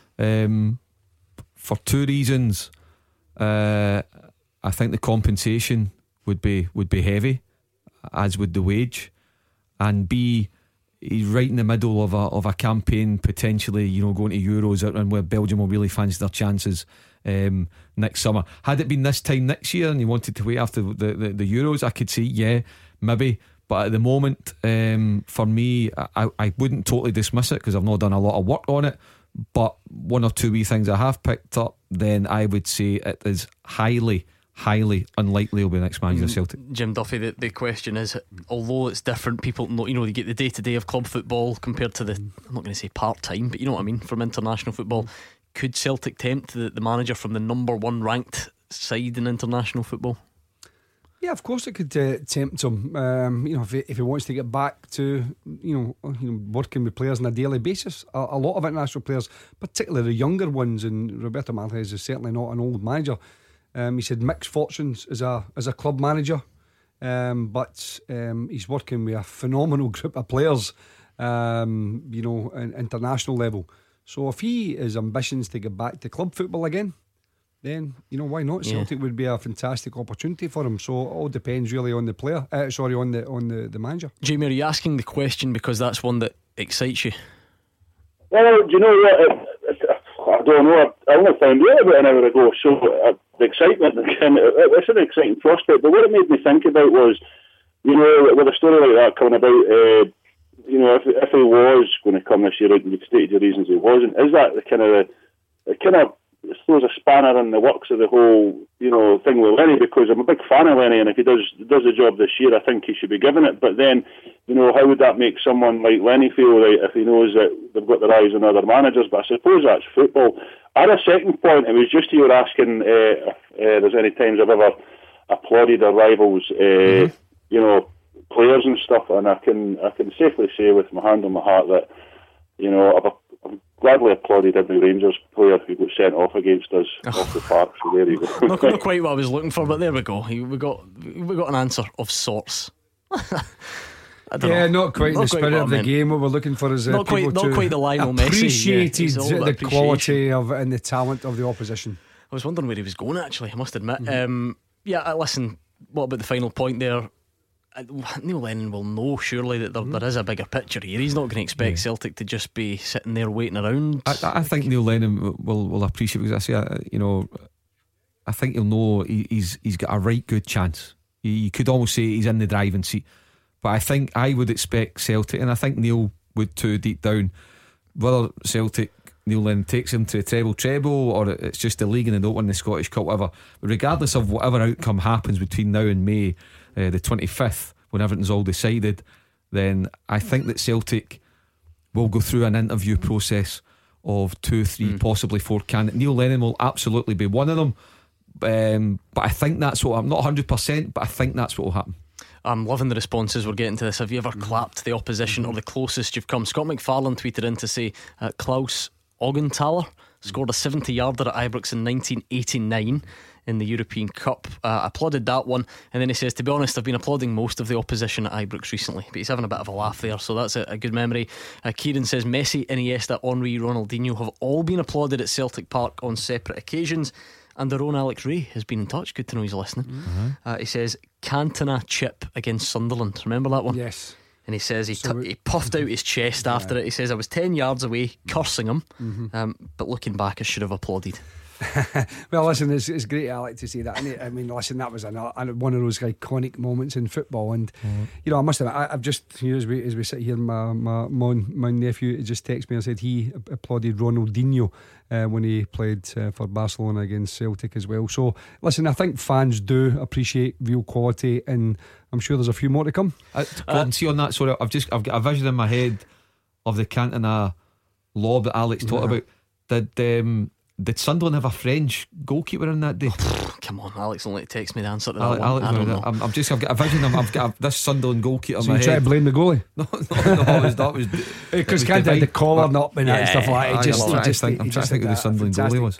For two reasons. I think the compensation would be heavy, as would the wage, and B, he's right in the middle of a campaign, potentially, going to Euros, and where Belgium will really fancy their chances next summer. Had it been this time next year and he wanted to wait after the Euros, I could say yeah, maybe. But at the moment, for me, I wouldn't totally dismiss it, because I've not done a lot of work on it. But one or two wee things I have picked up, then I would say it is highly unlikely he'll be the next manager of Celtic. Jim Duffy, the question is, although it's different, people know, you get the day-to-day of club football compared to I'm not going to say part-time, but you know what I mean, from international football. Could Celtic tempt the manager from the number one ranked side in international football? Yeah, of course it could tempt him. If he wants to get back to working with players on a daily basis. A lot of international players, particularly the younger ones, and Roberto Martinez is certainly not an old manager. He said mixed fortunes as a club manager, but he's working with a phenomenal group of players, at international level. So if he has ambitions to get back to club football again, then why not? Celtic would be a fantastic opportunity for him. So it all depends really on the player. On the manager. Jamie, are you asking the question because that's one that excites you? Well, do you know what? I don't know. I only found out about an hour ago. So the excitement, it's an exciting prospect. But what it made me think about was, with a story like that coming about, you know, if he was going to come this year, and you'd stated your reasons he wasn't, is that the kind of throws a spanner in the works of the whole, you know, thing with Lenny? Because I'm a big fan of Lenny, and if he does the job this year, I think he should be given it. But then, you know, how would that make someone like Lenny feel, right, if he knows that they've got their eyes on other managers? But I suppose that's football. At a second point, it was just you were asking if there's any times I've ever applauded our rivals, you know, players and stuff, and I can safely say with my hand on my heart that, you know, I've gladly applauded every Rangers player who got sent off against us off the park. So there you go. Not quite what I was looking for, but there we go. We got an answer of sorts. I don't know. Not quite the spirit of the game. What we're looking for is not quite the Lionel Messi. Appreciated the quality of and the talent of the opposition. I was wondering where he was going, actually, I must admit. Listen, what about the final point there? Neil Lennon will know surely that there is a bigger picture here. He's not going to expect Celtic to just be sitting there waiting around. I think Neil Lennon will appreciate, because I say, you know, I think he'll know he's got a right good chance. You could almost say he's in the driving seat. But I think I would expect Celtic, and I think Neil would too deep down, whether Celtic, Neil Lennon takes him to treble, or it's just the league and they don't win the Scottish Cup, whatever. But regardless of whatever outcome happens between now and May the 25th, when everything's all decided, then I think that Celtic will go through an interview process of 2, 3, possibly 4 candidates. Neil Lennon will absolutely be one of them, but I think that's what, I'm not 100%, but I think that's what will happen. I'm loving the responses we're getting to this. Have you ever clapped the opposition, or the closest you've come? Scott McFarlane tweeted in to say Klaus Augenthaler scored a 70-yarder at Ibrox in 1989 in the European Cup. Applauded that one, and then he says, to be honest, I've been applauding most of the opposition at Ibrox recently, but he's having a bit of a laugh there, so that's a good memory. Kieran says Messi, Iniesta, Henry, Ronaldinho have all been applauded at Celtic Park on separate occasions. And our own Alex Ray has been in touch. Good to know he's listening. He says Cantona chip against Sunderland. Remember that one? Yes. And he says he puffed out his chest after it. He says, I was 10 yards away cursing him, but looking back, I should have applauded. Well, listen, it's great, Alec, to say that. I mean, listen, that was one of those iconic moments in football, and you know, I must admit, I've just, you know, as we sit here, my nephew just texted me and said he applauded Ronaldinho when he played for Barcelona against Celtic as well. So listen, I think fans do appreciate real quality, and I'm sure there's a few more to come. Gordon, see on that, sorry, I've got a vision in my head of the Cantona lob that Alex talked about. Did Sunderland have a French goalkeeper in that day? Come on, Alex only text me the answer to that one. I don't know. I've got a vision. I've got this Sunderland goalkeeper. So you try to blame the goalie? No, that was because Kent had the collar not and stuff like that. I'm trying to think who the Sunderland goalie was.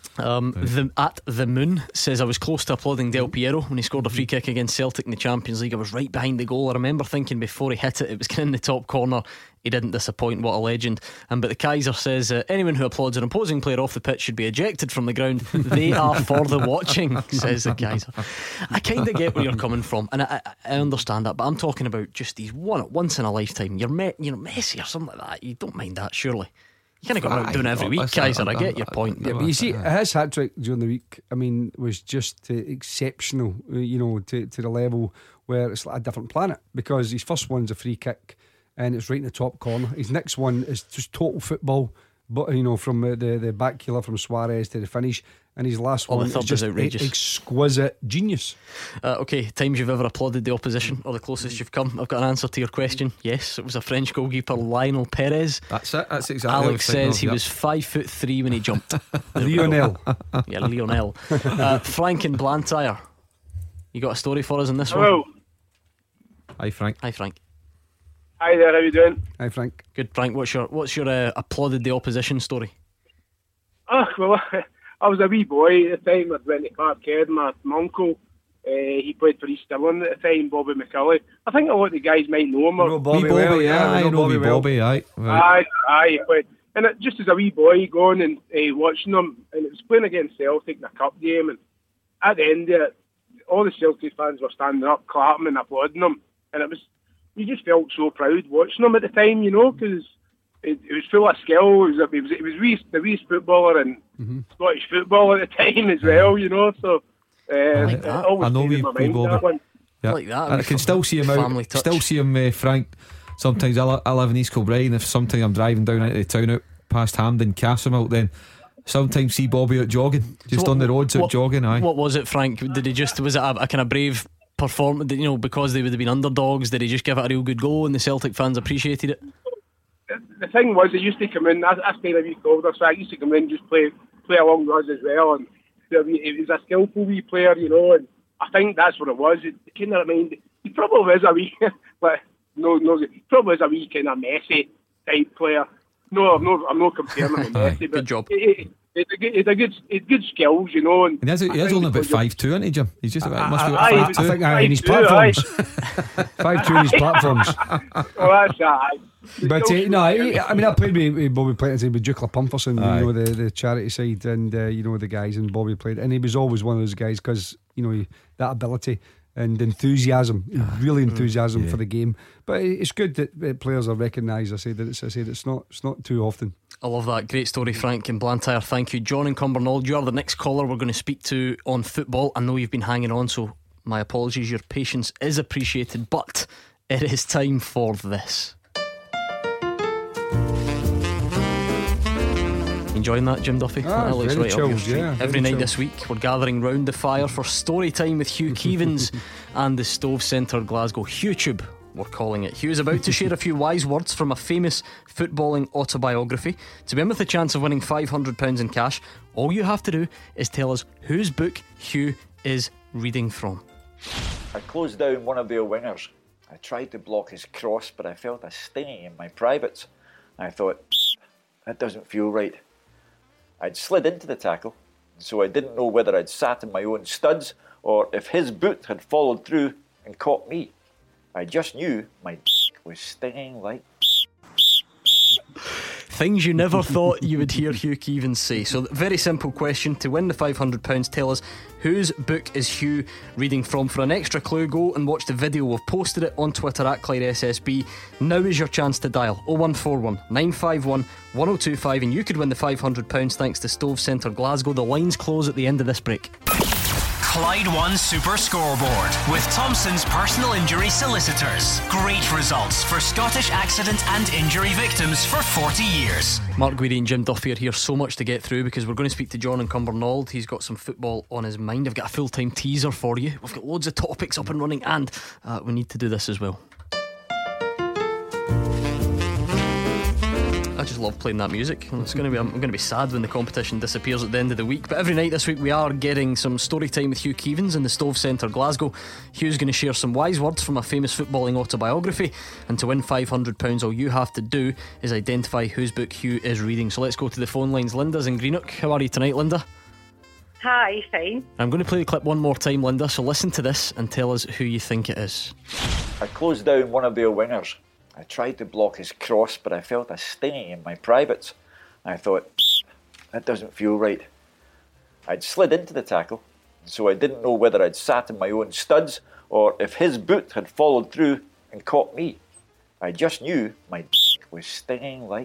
At the Moon says, I was close to applauding Del Piero when he scored a free kick against Celtic in the Champions League. I was right behind the goal. I remember thinking before he hit it was in the top corner. He didn't disappoint. What a legend. But the Kaiser says anyone who applauds an opposing player off the pitch should be ejected from the ground. They are for the watching, says the Kaiser. I kind of get where you're coming from, and I understand that, but I'm talking about just these once in a lifetime. You're Messi or something like that. You don't mind that, surely. You kind of got out doing it every week, Kaiser. I get your point. Yeah, but you see, his hat trick during the week, I mean, was just exceptional. You know, to the level where it's like a different planet, because his first one's a free kick and it's right in the top corner. His next one is just total football, but you know, from the back heeler from Suarez to the finish. And his last one is just outrageous, exquisite genius. Okay, times you've ever applauded the opposition, or the closest you've come. I've got an answer to your question. Yes, it was a French goalkeeper, Lionel Perez. That's it. That's exactly. Alex says he was 5'3" when he jumped. Lionel. Yeah, Lionel. Frank in Blantyre, you got a story for us in this Hello. one? Hi, Frank. Hi, Frank. Hi there. How you doing? Hi, Frank. Good, Frank. What's your applauded the opposition story? Oh well. I was a wee boy at the time. I went to Parkhead. My uncle, he played for East Stirling at the time, Bobby McCulley. I think a lot of the guys might know him. Bobby well, yeah. I know Bobby. Aye, he played. And just as a wee boy going and watching them, and it was playing against Celtic in a cup game, and at the end of it, all the Celtic fans were standing up, clapping and applauding them, and you just felt so proud watching them at the time, you know, because it was full of skill. It was the wee footballer and Scottish football at the time as well, you know. So like I know we that one. Yeah. Like that. I can still see him out. Still see him, Frank, Sometimes I live in East Kilbride, if sometimes I'm driving down into the town out past Hampden, Castlemilk, then sometimes see Bobby out jogging, just on the roads out jogging. Aye. What was it, Frank? Did he just, was it a kind of brave performance? You know, because they would have been underdogs, did he just give it a real good go and the Celtic fans appreciated it? The thing was, he used to come in. I stayed a week older, so I used to come in and just play along with us as well. And he was a skillful wee player, you know. And I think that's what it was. It kind of reminded. He probably is a wee, but no, he probably is a wee kind of messy type player. No, I'm not comparing him to Messi. Good job. He's good skills, you know. And he is only about 5'2", isn't he, Jim? He's just about must be about 5'2". I think in his platforms. 5'2" in his platforms. Oh, that's right. But I played with Bobby Plenty with Dukla Pumferson, you know, the charity side, and you know, the guys, and Bobby played, and he was always one of those guys because, you know, that ability and enthusiasm, really enthusiasm for the game. But it's good that players are recognised. I said it's not too often. I love that. Great story, Frank in Blantyre. Thank you. John in Cumbernauld, you are the next caller we're going to speak to on football. I know you've been hanging on, so my apologies. Your patience is appreciated, but it is time for this. Enjoying that, Jim Duffy? That looks right up your street. Every night this week we're gathering round the fire for story time with Hugh Keevins and the Stove Centre Glasgow. HughTube, we're calling it. Hugh is about to share a few wise words from a famous footballing autobiography. To win with a chance of winning £500 in cash, all you have to do is tell us whose book Hugh is reading from. I closed down one of their wingers. I tried to block his cross, but I felt a stinging in my privates. I thought, that doesn't feel right. I'd slid into the tackle, so I didn't know whether I'd sat in my own studs or if his boot had followed through and caught me. I just knew my was stinging like... Things you never thought you would hear Hugh Keevins say. So, very simple question. To win the £500, tell us whose book is Hugh reading from. For an extra clue, go and watch the video. We've posted it on Twitter at Clyde SSB. Now is your chance to dial 0141 951 1025 and you could win the £500 thanks to Stove Centre Glasgow. The lines close at the end of this break. Clyde One Super Scoreboard with Thompson's personal injury solicitors. Great results for Scottish accident and injury victims for 40 years. Mark Guidi and Jim Duffy are here. So much to get through because we're going to speak to John in Cumbernauld. He's got some football on his mind. I've got a full-time teaser for you. We've got loads of topics up and running, and we need to do this as well. I just love playing that music. I'm going to be sad when the competition disappears at the end of the week. But every night this week we are getting some story time with Hugh Keevins in the Stove Centre Glasgow. Hugh's going to share some wise words from a famous footballing autobiography, and to win £500 all you have to do is identify whose book Hugh is reading. So let's go to the phone lines. Linda's in Greenock. How are you tonight, Linda? Hi, fine. I'm going to play the clip one more time, Linda, so listen to this and tell us who you think it is. I closed down one of their wingers. I tried to block his cross, but I felt a stinging in my privates. I thought, that doesn't feel right. I'd slid into the tackle, so I didn't know whether I'd sat in my own studs or if his boot had followed through and caught me. I just knew my was stinging like...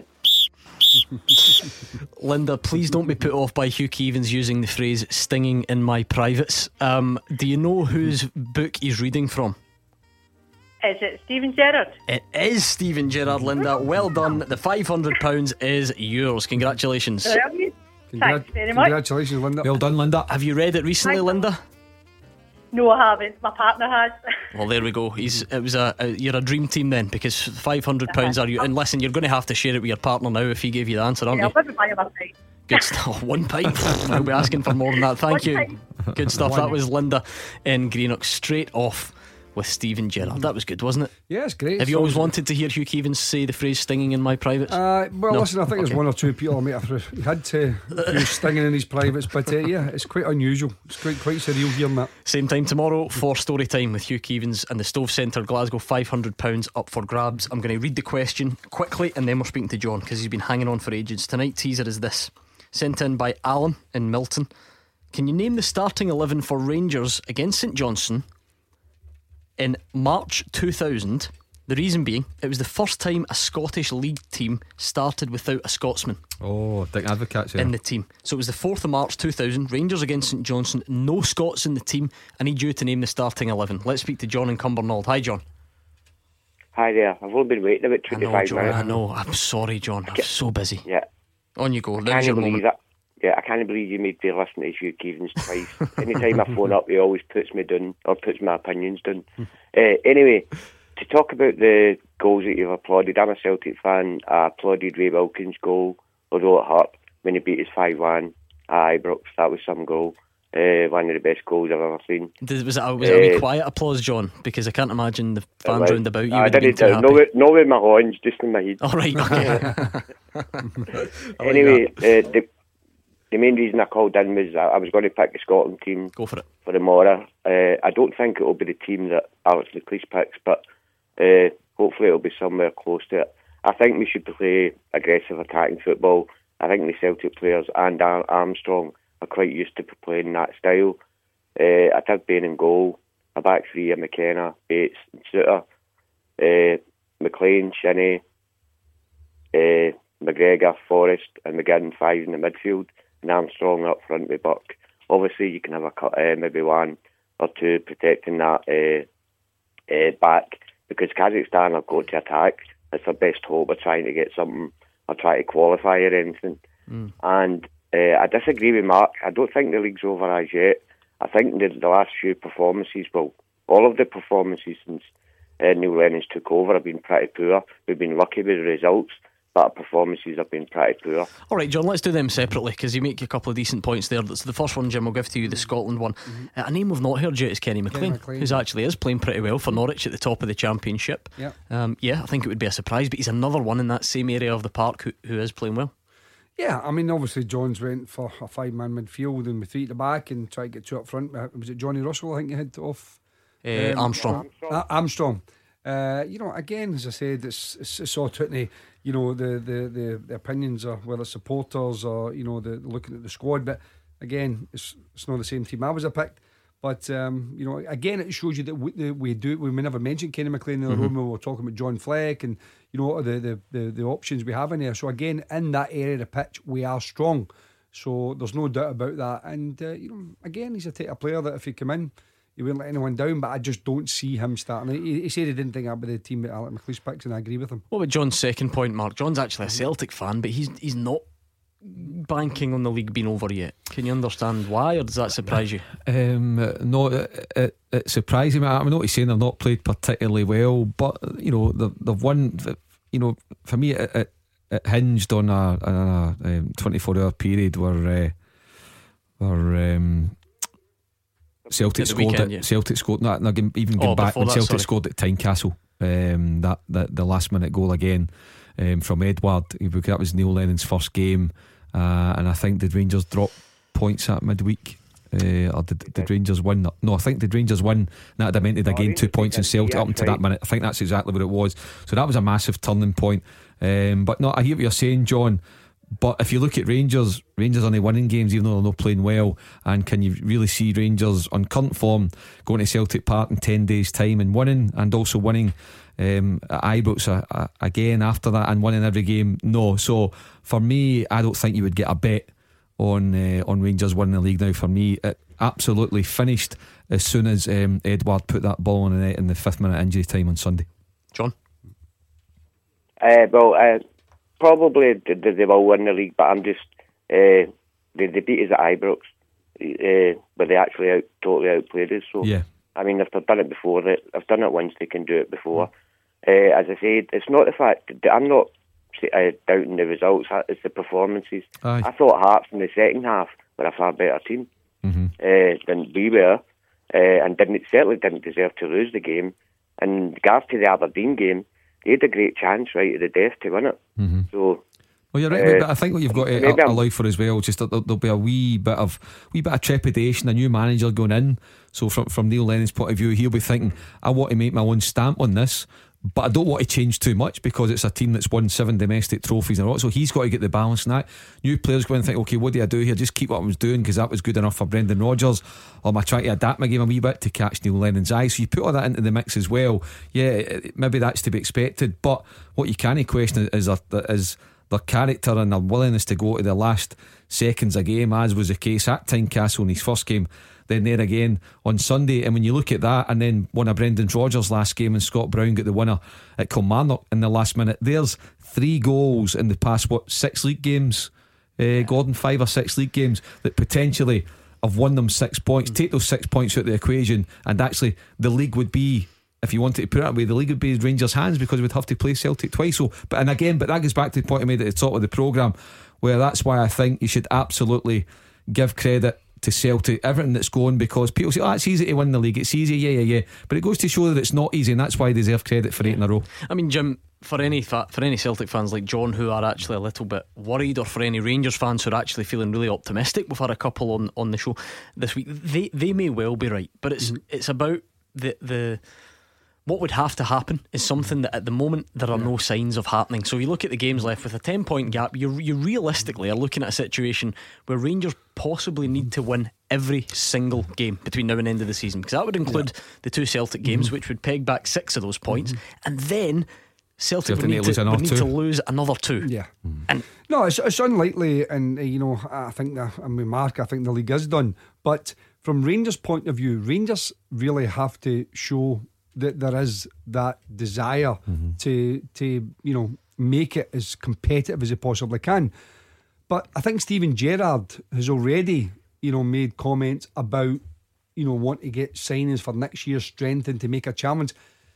Linda, please don't be put off by Hugh Keevins using the phrase stinging in my privates. Do you know whose book he's reading from? Is it Steven Gerrard? It is Steven Gerrard, Linda. Well done. The £500 is yours. Congratulations. Thanks very much. Congratulations, Linda. Well done, Linda. Have you read it recently, Linda? No, I haven't. My partner has. Well, there we go. You're a dream team then, because £500 are you. And listen, you're going to have to share it with your partner now if he gave you the answer, aren't you? I'll probably buy him a pint. Good stuff. 1 pint. I'll be asking for more than that. Thank you. Good stuff. That was Linda in Greenock. Straight off with Steven Gerrard. That was good, wasn't it? Yeah, it's great. Have you always wanted to hear Hugh Keevins say the phrase stinging in my privates? Listen, I think there's one or two people I might have had to use stinging in his privates, but yeah, it's quite unusual. It's quite surreal hearing that. Same time tomorrow for story time with Hugh Keevins and the Stove Centre Glasgow. £500 up for grabs. I'm going to read the question quickly and then we're speaking to John because he's been hanging on for ages. Tonight's teaser is this, sent in by Alan in Milton. Can you name the starting 11 for Rangers against St Johnstone in March 2000? The reason being, it was the first time a Scottish League team started without a Scotsman. Oh, Dick Advocaat's in the team. So it was the 4th of March 2000, Rangers against St Johnstone, no Scots in the team. I need you to name the starting 11. Let's speak to John in Cumbernauld. Hi, John. Hi there. I've only been waiting about 25 John, minutes. I know. I'm sorry, John. I'm so busy. Yeah. On you go. I can't believe that. Yeah, I can't believe you made me listen to Hugh Keevins twice. Anytime I phone up, he always puts me down, or puts my opinions down. Anyway, to talk about the goals that you've applauded, I'm a Celtic fan. I applauded Ray Wilkins' goal, although it hurt when he beat us 5-1 at Ibrox. That was some goal. One of the best goals I've ever seen. Was it a wee quiet applause, John? Because I can't imagine the fans round about you would have been too happy. No with my horns, just in my head. All right. Anyway, the main reason I called in was I was going to pick the Scotland team. Go for it. For tomorrow. I don't think it will be the team that Alex McLeish picks, but hopefully it will be somewhere close to it. I think we should play aggressive attacking football. I think the Celtic players and Armstrong are quite used to playing that style. I'd have Bain in goal, a back three of McKenna, Bates and Suter, McLean, Shinnie, McGregor, Forrest and McGinn 5 in the midfield, and Armstrong up front with Burke. Obviously you can have maybe one or two protecting that back, because Kazakhstan have got to attack. It's their best hope of trying to get something or try to qualify or anything. And I disagree with Mark. I don't think the league's over as yet. I think the last few performances, well, all of the performances since Neil Lennon's took over have been pretty poor. We've been lucky with the results, but our performances have been pretty poor. All right, John, let's do them separately, because you make a couple of decent points there. So the first one, Jim, I'll give to you, the Scotland one. A name we've not heard yet is Kenny McLean, who's actually is playing pretty well for Norwich at the top of the Championship. I think it would be a surprise, but he's another one in that same area of the park who is playing well. Yeah, I mean, obviously John's went for a 5-man midfield and with 3 at the back and tried to get 2 up front. Was it Johnny Russell, I think you had off? Armstrong. Armstrong. Again, as I said, it's all totally, the opinions of whether supporters or, the looking at the squad. But again, it's not the same team I was a picked. But, again, it shows you that we never mentioned Kenny McLean in the room. We were talking about John Fleck and, the options we have in there. So, again, in that area of the pitch, we are strong. So, there's no doubt about that. And, again, he's a type of player that if he come in, he wouldn't let anyone down. But I just don't see him starting. He said he didn't think that'd be the team that Alex McLeish picks, and I agree with him. What about John's second point, Mark? John's actually a Celtic fan, but he's not banking on the league being over yet. Can you understand why, or does that surprise you? No, it surprises me. I'm not saying they've not played particularly well, but they've won. For me, it hinged on a 24-hour period where Celtic scored. Even going back when Celtic scored at Tynecastle, the last minute goal again. From Edward, that was Neil Lennon's first game, and I think did Rangers drop points at midweek, or did Rangers win? No, I think did Rangers win. That had meant they'd gained 2 points in Celtic up until that minute. I think that's exactly what it was. So that was a massive turning point. But no, I hear what you're saying, John. But if you look at Rangers only winning games even though they're not playing well. And can you really see Rangers on current form going to Celtic Park in 10 days time and winning, and also winning at Ibrox again after that and winning every game? No. So for me, I don't think you would get a bet on Rangers winning the league now. For me, it absolutely finished as soon as Edward put that ball in the net in the 5th minute injury time on Sunday. John? Probably they will win the league, but I'm just they beat us at Ibrox, but they actually totally outplayed us. So yeah. I mean, if they've done it before, they've done it once, they can do it before. As I said, it's not the fact that I'm not doubting the results; it's the performances. Aye. I thought Hearts in the second half were a far better team than we were, and certainly didn't deserve to lose the game. And regards to the Aberdeen game, they had a great chance right at the death to win it. So, well, you're right, but I think what you've got to allow for as well, just that there'll be a wee bit of trepidation, a new manager going in. So from Neil Lennon's point of view, he'll be thinking, I want to make my own stamp on this, but I don't want to change too much because it's a team that's won 7 domestic trophies in a row. So he's got to get the balance in that. New players go in and think, okay, what do I do here? Just keep what I was doing because that was good enough for Brendan Rodgers, or am I trying to adapt my game a wee bit to catch Neil Lennon's eye? So you put all that into the mix as well. Yeah, maybe that's to be expected, but what you can't question is their character and their willingness to go to the last seconds of game, as was the case at Tynecastle in his first game. then there again on Sunday. And when you look at that, and then one of Brendan Rodgers' last game, and Scott Brown got the winner at Kilmarnock in the last minute, there's 3 goals in the past 6 league games, Gordon, 5 or 6 league games that potentially have won them 6 points. Take those 6 points out of the equation, and actually the league would be, if you wanted to put it that way, the league would be in Rangers' hands, because we'd have to play Celtic twice. So, but that goes back to the point I made at the top of the programme, where that's why I think you should absolutely give credit to Celtic, everything that's going, because people say, it's easy to win the league, it's easy, yeah, but it goes to show that it's not easy, and that's why they deserve credit for 8 in a row. I mean, Jim, for any Celtic fans like John who are actually a little bit worried, or for any Rangers fans who are actually feeling really optimistic, we've had a couple on the show this week, they may well be right, but it's about the what would have to happen is something that at the moment there are no signs of happening. So you look at the games left with a 10-point gap, you realistically are looking at a situation where Rangers possibly need to win every single game between now and end of the season, because that would include the 2 Celtic games, which would peg back 6 of those points, and then Celtic would need to lose another 2. Yeah. And no, it's unlikely, and I think the league is done. But from Rangers' point of view, Rangers really have to show that there is that desire to make it as competitive as they possibly can. But I think Steven Gerrard has already made comments about want to get signings for next year's strength and to make a challenge.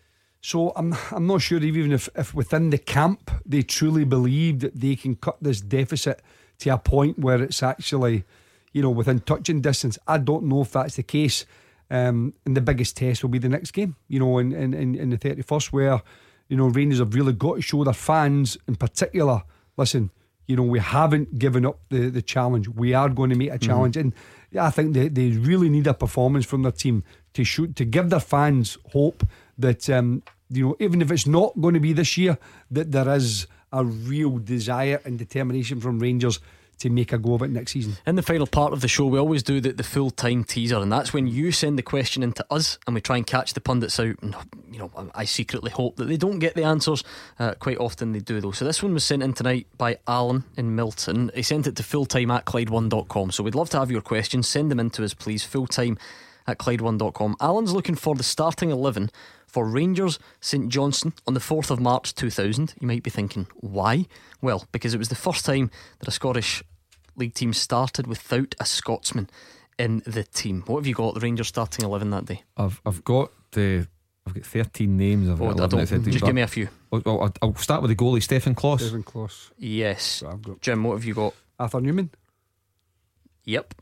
So I'm not sure even if within the camp they truly believe that they can cut this deficit to a point where it's actually within touching distance. I don't know if that's the case. And the biggest test will be the next game, in the 31st, where Rangers have really got to show their fans in particular, listen, we haven't given up the challenge. We are going to make a challenge. And I think they really need a performance from their team to give their fans hope that even if it's not going to be this year, that there is a real desire and determination from Rangers to make a go of it next season. In the final part of the show, we always do the full-time teaser, and that's when you send the question into us and we try and catch the pundits out. And I secretly hope that they don't get the answers. Quite often they do, though. So this one was sent in tonight by Alan in Milton. He sent it to fulltime@Clyde1.com. So we'd love to have your questions. Send them in to us, please. fulltime@Clyde1.com. Alan's looking for the starting 11 for Rangers St Johnstone on the 4th of March 2000. You might be thinking, why? Well, because it was the first time that a Scottish league team started without a Scotsman in the team. What have you got, the Rangers starting 11 that day? I've got 13 names. Just give me a few. I'll start with the goalie, Stefan Klos. Yes. So Jim, what have you got? Arthur Newman. Yep.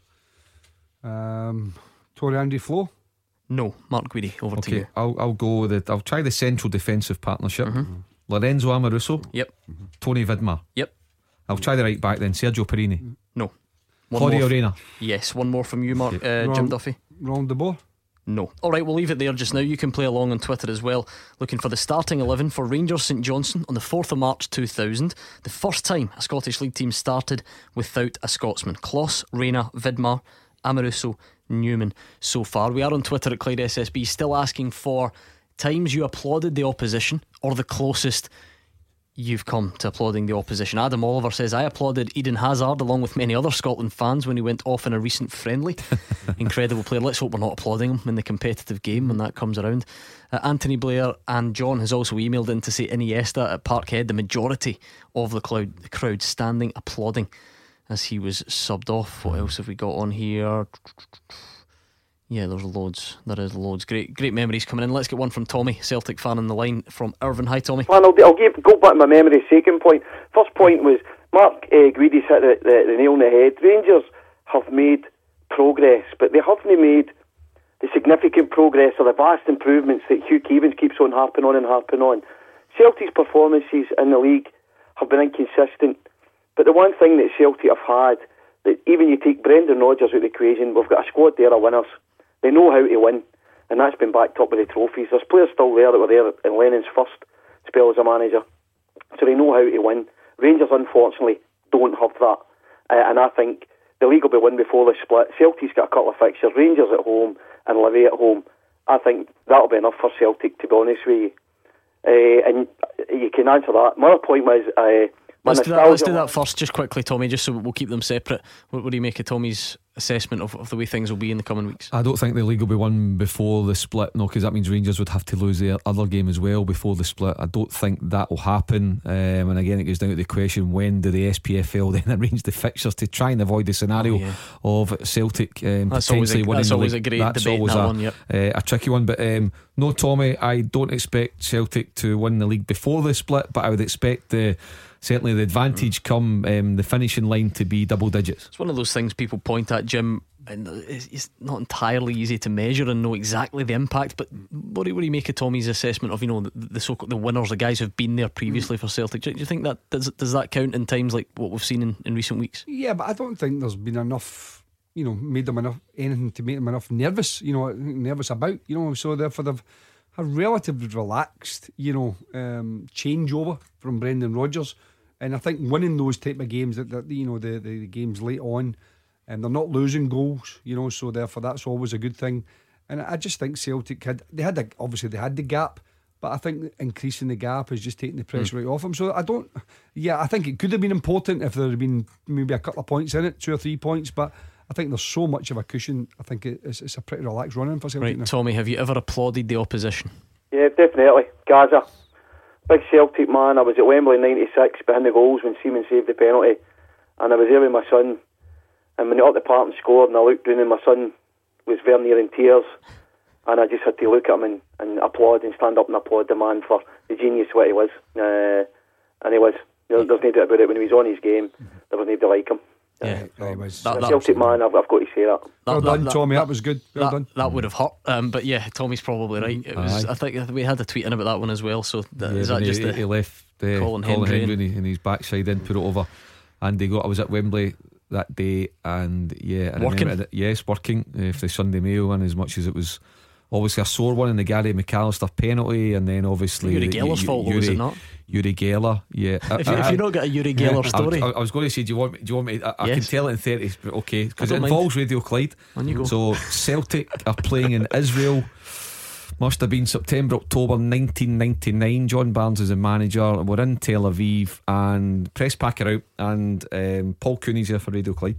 Tore André Flo. No, Mark Guidi. Over to you. I'll go with I'll try the central defensive partnership. Lorenzo Amoruso. Yep. Tony Vidmar. Yep. I'll try the right back then, Sergio Perini. No. Claudio Reyna. Yes, one more from you, Mark. Jim Duffy. Ron de Boer. No. Alright, we'll leave it there just now. You can play along on Twitter as well, looking for the starting 11 for Rangers St Johnstone on the 4th of March 2000. The first time a Scottish League team started without a Scotsman. Klos, Reyna, Vidmar, Amoruso, Newman so far. We are on Twitter at Clyde SSB, still asking for times you applauded the opposition or the closest you've come to applauding the opposition. Adam Oliver says, I applauded Eden Hazard along with many other Scotland fans when he went off in a recent friendly. Incredible player. Let's hope we're not applauding him in the competitive game when that comes around. Anthony Blair and John has also emailed in to say Iniesta at Parkhead, the majority of the crowd standing applauding as he was subbed off. What else have we got on here? Yeah, there's loads. There is loads. Great memories coming in. Let's get one from Tommy, Celtic fan on the line from Irvine. Hi, Tommy. Man, I'll go back to my memory. Second point. First point was Mark Guidi's hit the nail on the head. Rangers have made progress, but they haven't made the significant progress or the vast improvements that Hugh Keevins keeps on harping on. Celtic's performances in the league have been inconsistent, but the one thing that Celtic have had, that even you take Brendan Rodgers out of the equation, we've got a squad there of winners. They know how to win, and that's been backed up with the trophies. There's players still there that were there in Lennon's first spell as a manager, so they know how to win. Rangers, unfortunately, don't have that, and I think the league will be won before the split. Celtic's got a couple of fixtures, Rangers at home and Livy at home. I think that'll be enough for Celtic, to be honest with you. And you can answer that. My other point was... Let's do that first, just quickly, Tommy, just so we'll keep them separate. What do you make of Tommy's assessment of the way things will be in the coming weeks? I don't think the league will be won before the split, no, because that means Rangers would have to lose the other game as well before the split. I don't think that will happen, and again it goes down to the question, when do the SPFL then arrange the fixtures to try and avoid the scenario of Celtic potentially winning the league? A great that's debate, always that one, yep. A tricky one, but no, Tommy, I don't expect Celtic to win the league before the split, but I would expect certainly the advantage come the finishing line to be double digits. It's one of those things people point at, Jim, and it's not entirely easy to measure and know exactly the impact. But what do you make of Tommy's assessment of, you know, the winners, the guys who've been there previously for Celtic? Do you think that does that count in times like what we've seen in recent weeks? Yeah, but I don't think there's been enough, you know, made them enough anything to make them enough nervous, you know, nervous about, you know. So therefore they've a relatively relaxed, you know, changeover from Brendan Rodgers. And I think winning those type of games, that you know, the games late on, and they're not losing goals, you know, so therefore that's always a good thing. And I just think Celtic obviously they had the gap, but I think increasing the gap is just taking the pressure right off them. So I think it could have been important if there had been maybe a couple of points in it, 2 or 3 points, but I think there's so much of a cushion. I think it's a pretty relaxed running for Celtic. Right, now. Tommy, have you ever applauded the opposition? Yeah, definitely. Gaza, big Celtic man. I was at Wembley in '96 behind the goals when Seaman saved the penalty, and I was there with my son. And when he got the part and scored, and I looked down, and my son was very near in tears, and I just had to look at him and applaud and stand up and applaud the man for the genius what he was. And he was. There's no doubt about it. When he was on his game, there was nobody like him. Yeah, he was. Celtic man, I've got to say that. Well done, Tommy. That was good. Well done. That would have hurt, but yeah, Tommy's probably right. It was. I think we had a tweet in about that one as well. So is that just he left Colin Hendry in his backside in, put it over, and I was at Wembley that day, and working. Working for the Sunday Mail, and as much as it was obviously a sore one in the Gary McAllister penalty, and then obviously Uri Geller's fault, was it not? Uri Geller, yeah. If you not got a Uri Geller story, I was going to say, do you want me? I yes. can tell it in 30, but okay, because it involves Radio Clyde. On you go. So Celtic are playing in Israel. Must have been September, October 1999. John Barnes is the manager. We're in Tel Aviv, and press pack are out, and Paul Cooney's here for Radio Clyde.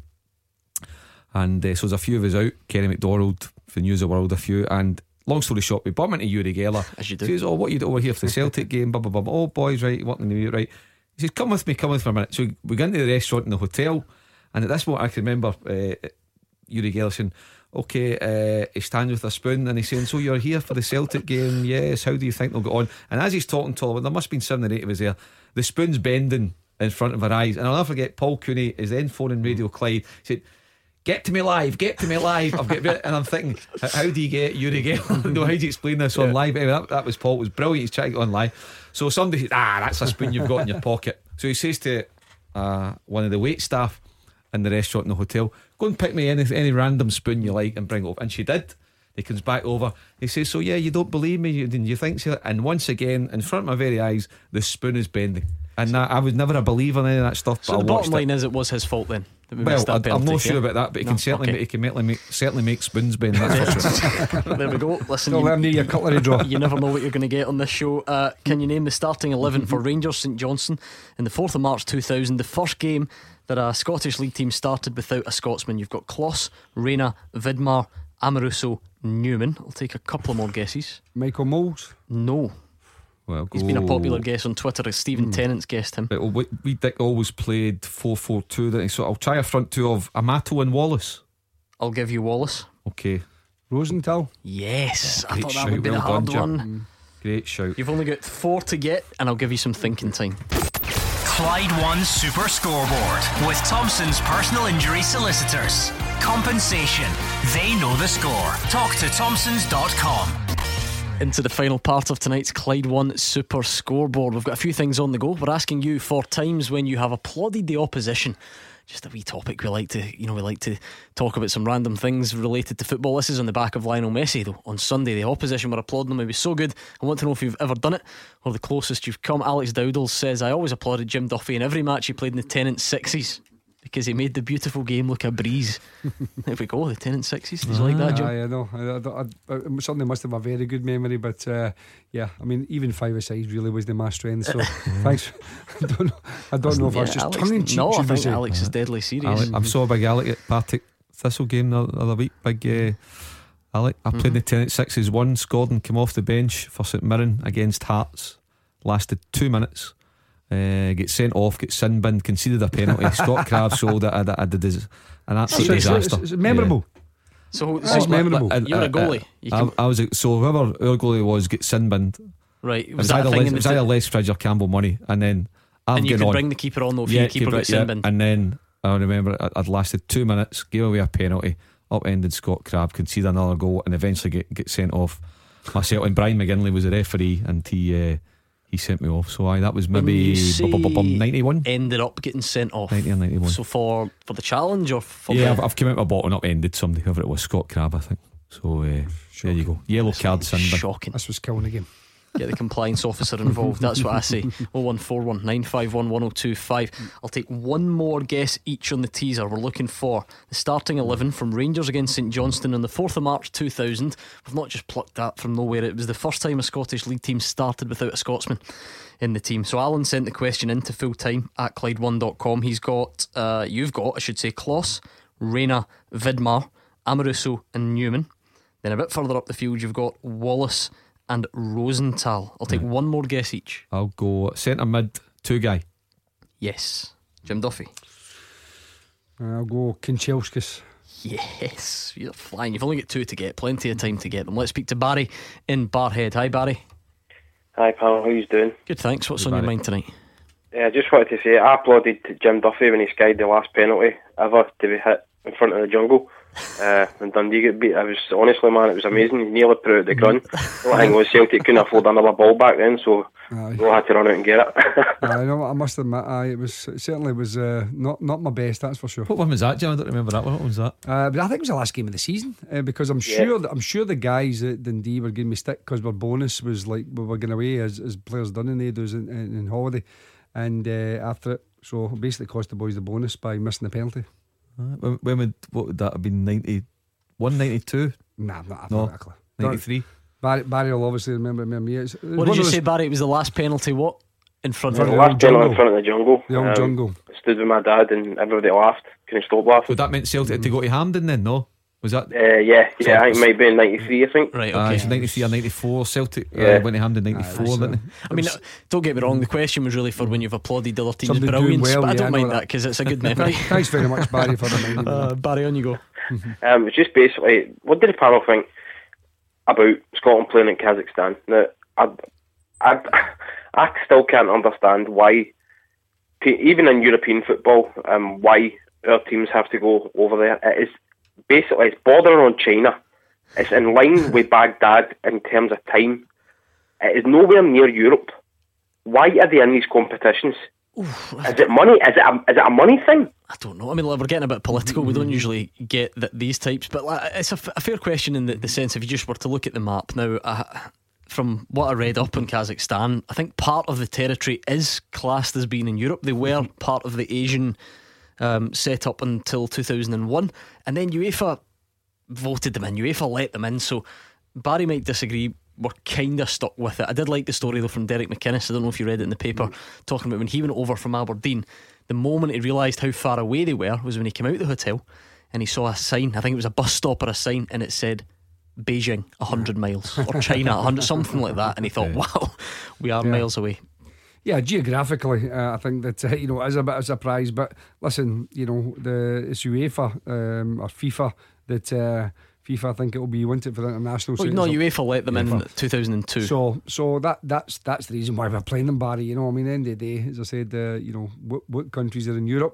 And so there's a few of us out. Kerry McDonald for News of the World, a few. And long story short, we bump into Uri Geller. As you do. He says, "Oh, what you do over here for the Celtic game?" Blah blah blah. "Oh, boys, right, working the right." He says, come with me for a minute. So we go into the restaurant in the hotel, and at this point I can remember Uri Geller saying, "Okay," he stands with a spoon and he's saying, "So you're here for the Celtic game? Yes, how do you think they'll get on?" And as he's talking to all, there must have been 7 or 8 of us there, the spoon's bending in front of our eyes. And I'll never forget, Paul Cooney is then phoning Radio Clyde. He said, get to me live. I've got, and I'm thinking, how do you get Uri Geller? No, how do you explain this on live? Anyway, that was Paul. It was brilliant. He's trying to get on live. So somebody said, that's a spoon you've got in your pocket. So he says to one of the wait staff in the restaurant in the hotel, "Go and pick me any random spoon you like and bring it over." And she did. He comes back over. He says, "So yeah, you don't believe me? You think so?" And once again, in front of my very eyes, the spoon is bending. And I was never a believer in any of that stuff. So but the bottom line is, it was his fault then. Well, I'm not sure about that, but he can certainly make spoons bend. That's for sure. There we go. Listen, don't let him near your cutlery drawer. You never know what you're going to get on this show. Can you name the starting 11 for Rangers St Johnstone in the 4th of March 2000, the first game that a Scottish League team started without a Scotsman? You've got Kloss, Reyna, Vidmar, Amoruso, Newman. I'll take a couple of more guesses. Michael Moles? No. Well, he's been a popular guest on Twitter, as Stephen Tennant's guessed him. We Dick always played 4-4-2, didn't he? So I'll try a front two of Amato and Wallace. I'll give you Wallace. Okay. Rosenthal? Yes, I thought that would be the hard one. Great shout. You've only got 4 to get, and I'll give you some thinking time. Clyde One Super Scoreboard with Thompson's personal injury solicitors. Compensation. They know the score. Talk to Thompsons.com. Into the final part of tonight's Clyde One Super Scoreboard. We've got a few things on the go. We're asking you for times when you have applauded the opposition. Just a wee topic we like to talk about some random things related to football. This is on the back of Lionel Messi though. On Sunday the opposition were applauding him. He was so good. I want to know if you've ever done it or the closest you've come. Alex Dowdle says, "I always applauded Jim Duffy in every match he played in the Tennant Sixes because he made the beautiful game look a breeze." There we go, the Tennant Sixes. Did you like that, Jim? I know. I certainly must have a very good memory, but yeah, I mean, even 5-a-side really was my strength. So thanks. I don't know if I was just tongue in cheek. No, I think Alex is deadly serious. I'm so big Alec at Partick Thistle game the other week. Big Alec. I played in the 10 at 6s. Gordon came off the bench for St Mirren against Hearts. Lasted 2 minutes. Get sent off, get sin binned, conceded a penalty. Scott Crabb sold it. An absolute disaster. It's memorable. So it's memorable. You're a goalie. I was so whoever our goalie was get sin binned. Right. It was either Les Fridge or Campbell Money, and then and you could bring the keeper on though if your keeper got sin binned. And then I remember I'd lasted 2 minutes, gave away a penalty, upended Scott Crabb, conceded another goal, and eventually get sent off myself. And Brian McGinley was the referee, and he sent me off. So that was maybe 91. Ended up getting sent off 90 or 91. So for the challenge or for I've come out my bottom up, ended somebody, whoever it was, Scott Crabb I think. So there you go. Yellow card, sin bin. Shocking. This was killing the game. Get the compliance officer involved. That's what I say. 0141 951 1025. I'll take one more guess each on the teaser. We're looking for the starting 11 from Rangers against St Johnstone on the 4th of March 2000. We've not just plucked that from nowhere. It was the first time a Scottish League team started without a Scotsman in the team. So Alan sent the question into fulltime at Clyde1.com. He's got you've got, I should say, Kloss, Reyna, Vidmar, Amoruso and Newman. Then a bit further up the field you've got Wallace and Rosenthal. I'll take one more guess each. I'll go centre mid, 2 guy. Yes. Jim Duffy. I'll go Kinchelskis. Yes, you're flying. You've only got 2 to get. Plenty of time to get them. Let's speak to Barry in Barhead. Hi Barry. Hi pal, how you doing? Good, thanks. What's on your mind tonight? Yeah, I just wanted to say I applauded Jim Duffy when he skied the last penalty ever to be hit in front of the jungle. And Dundee got beat. I was honestly, man, it was amazing. He nearly put out the gun. The only thing was Celtic couldn't afford another ball back then, so we had to run out and get it. I must admit, it certainly was not my best, that's for sure. What one was that, Jim? I don't remember that one. What was that? But I think it was the last game of the season because I'm sure the guys at Dundee were giving me stick because our bonus was like we were going away as players done in the do in holiday, and after it, so basically cost the boys the bonus by missing the penalty. What would that have been? 91, 92? Nah, not exactly. 93. Barry will obviously remember me. What did you say, Barry? It was the last penalty. What in front of the last penalty in front of the jungle? The old jungle. I stood with my dad and everybody laughed. Couldn't stop laughing. Would that meant Celtic had to go to Hampden then? No, was that? Yeah. I think it might be in 93. I think. Right. Okay. So 93 or 94. Celtic went to Hampden 94. Didn't they? I mean, don't get me wrong. The question was really for when you've applauded the other team's Somebody brilliance, doing well, but I don't I know mind that because it's a good memory. Thanks very much, Barry, for reminding me. Barry, on you go. It's just basically, what did the panel think about Scotland playing in Kazakhstan? Now, I still can't understand why, even in European football, why our teams have to go over there. It is basically, it's bordering on China. It's in line with Baghdad in terms of time. It is nowhere near Europe. Why are they in these competitions? Is it money? Is it a money thing? I don't know. I mean, we're getting a bit political. We don't usually get these types, but it's a fair question in the sense if you just were to look at the map now. From what I read up in Kazakhstan, I think part of the territory is classed as being in Europe. They were part of the Asian set up until 2001, and then UEFA voted them in. UEFA let them in. So Barry might disagree. We're kind of stuck with it. I did like the story though from Derek McInnes. I don't know if you read it in the paper, talking about when he went over from Aberdeen. The moment he realised how far away they were was when he came out of the hotel and he saw a sign. I think it was a bus stop or a sign, and it said Beijing 100 miles or China 100, something like that. And he thought, wow, we are miles away. Yeah, geographically, I think that it is a bit of a surprise. But listen, it's UEFA or FIFA that FIFA, I think it will be wanted for the international. UEFA let them in 2002. So that's the reason why we're playing them, Barry. I mean, at the end of the day, as I said, what countries are in Europe.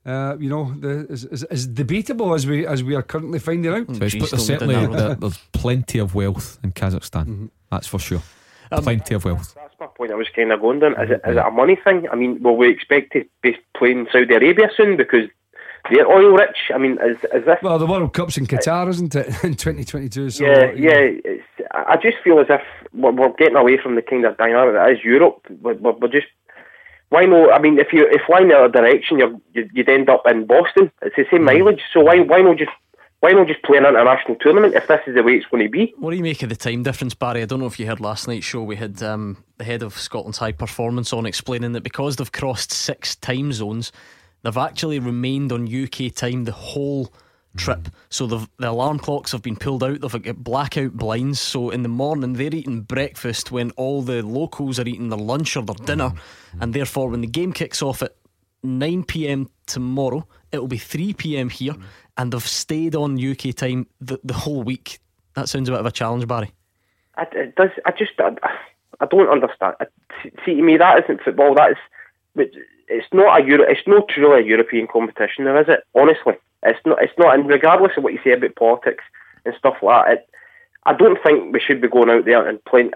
Is debatable as we are currently finding out. But there's plenty of wealth in Kazakhstan. That's for sure. Plenty of wealth. That's my point I was kind of going down. Is it a money thing? I mean, will we expect to be playing Saudi Arabia soon because they're oil rich? I mean, is this? Well, the World Cup's in Qatar, isn't it, in 2022? So, I just feel as if we're getting away from the kind of dynamic that is Europe. We're just. Why not? I mean, if flying the other direction, you'd end up in Boston. It's the same mileage. So why not just play an international tournament if this is the way it's going to be? What do you make of the time difference, Barry? I don't know if you heard last night's show. We had the head of Scotland's High Performance on explaining that because they've crossed 6 time zones, they've actually remained on UK time the whole trip. So the alarm clocks have been pulled out. They've got blackout blinds. So in the morning they're eating breakfast when all the locals are eating their lunch or their dinner, and therefore when the game kicks off at 9 p.m. tomorrow, it'll be 3 p.m. here, and they've stayed on UK time the whole week. That sounds a bit of a challenge, Barry. It does. I don't understand. See, to me, that isn't football. That is. It's not It's not truly a European competition, there, is it? Honestly, it's not. And regardless of what you say about politics and stuff like that, I don't think we should be going out there and playing.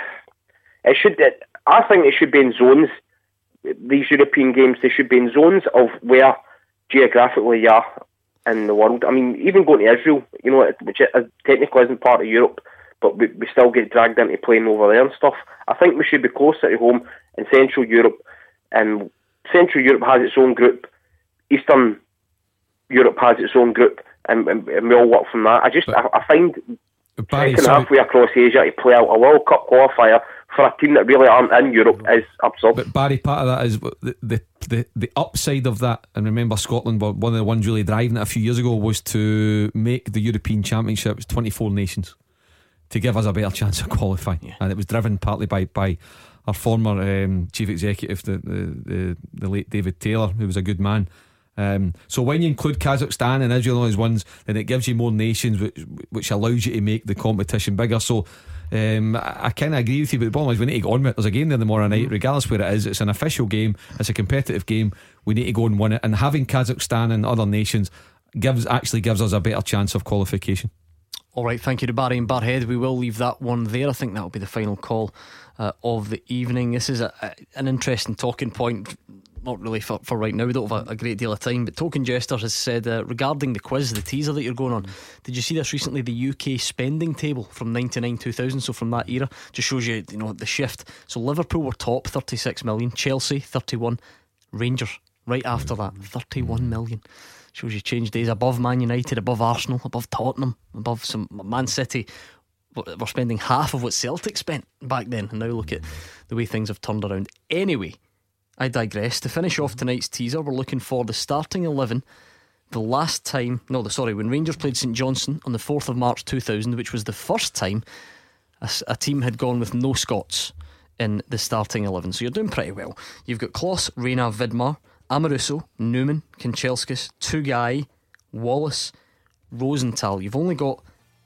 I think it should be in zones. These European games, they should be in zones of where geographically you are in the world. I mean, even going to Israel, which technically isn't part of Europe, but we still get dragged into playing over there and stuff. I think we should be closer to home in Central Europe, and Central Europe has its own group, Eastern Europe has its own group, and we all work from that. I find taking halfway across Asia to play out a World Cup qualifier for a team that really aren't in Europe is absurd. But Barry, part of that is the upside of that, and remember Scotland were one of the ones really driving it a few years ago, was to make the European Championships 24 nations to give us a better chance of qualifying, and it was driven partly by our former chief executive, the late David Taylor, who was a good man. So when you include Kazakhstan and Israel and all these ones, then it gives you more nations, which allows you to make the competition bigger. So I kind of agree with you, but the problem is we need to go on with it. There's a game there tomorrow night, regardless where it is. It's an official game, it's a competitive game. We need to go and win it, and having Kazakhstan and other nations gives us a better chance of qualification. Alright, thank you to Barry and Barhead. We will leave that one there. I think that will be the final call of the evening. This is an interesting talking point. Not really for right now, we don't have a great deal of time, but Token Jester has said regarding the quiz, the teaser that you're going on, did you see this recently, the UK spending table from 99-2000, so from that era? Just shows you the shift. So Liverpool were top, 36 million, Chelsea 31, Rangers right after that 31 million. Shows you change days. Above Man United, above Arsenal, above Tottenham, above some Man City. We're spending half of what Celtic spent back then, and now look at the way things have turned around. Anyway, I digress. To finish off tonight's teaser, we're looking for the starting 11. When Rangers played St Johnstone on the 4th of March 2000, which was the first time a team had gone with no Scots in the starting 11. So you're doing pretty well. You've got Kloss, Reina, Vidmar, Amoruso, Newman, Kanchelskis, Tugai, Wallace, Rosenthal. You've only got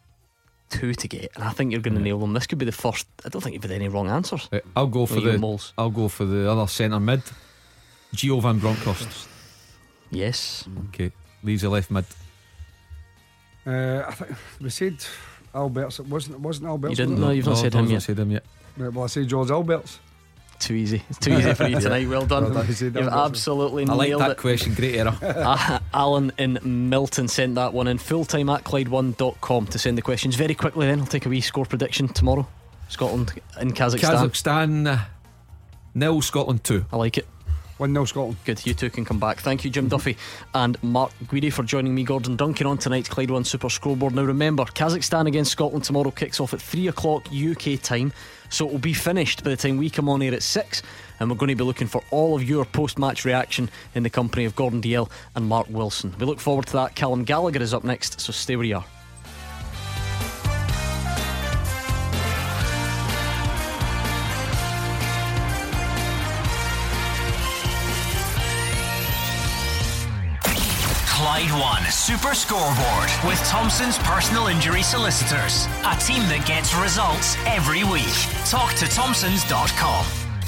2 to get, and I think you're going to nail them. This could be the first. I don't think you've had any wrong answers. I'll go for the other centre mid, Gio van Bronckhorst. Yes. Okay, leaves the left mid. I think we said Alberts. It wasn't Alberts. You didn't know. You've not said him yet. Well, I say George Alberts. Too easy. It's too easy for you tonight. Well done. You've absolutely nailed it. I like that question. Great error. Alan in Milton sent that one in. fulltime@Clyde1.com to send the questions. Very quickly then, I'll take a wee score prediction tomorrow. Scotland in Kazakhstan. Kazakhstan 0, Scotland 2. I like it. 1-0 Scotland. Good, you two can come back. Thank you, Jim Duffy and Mark Guidi, for joining me, Gordon Duncan, on tonight's Clyde One Super Scoreboard. Now remember, Kazakhstan against Scotland tomorrow kicks off at 3 o'clock UK time, so it will be finished by the time we come on air at 6, and we're going to be looking for all of your post-match reaction in the company of Gordon Dalziel and Mark Wilson. We look forward to that. Callum Gallagher is up next, so stay where you are. Clyde One Super Scoreboard with Thompson's Personal Injury Solicitors, a team that gets results every week. Talk to Thompsons.com.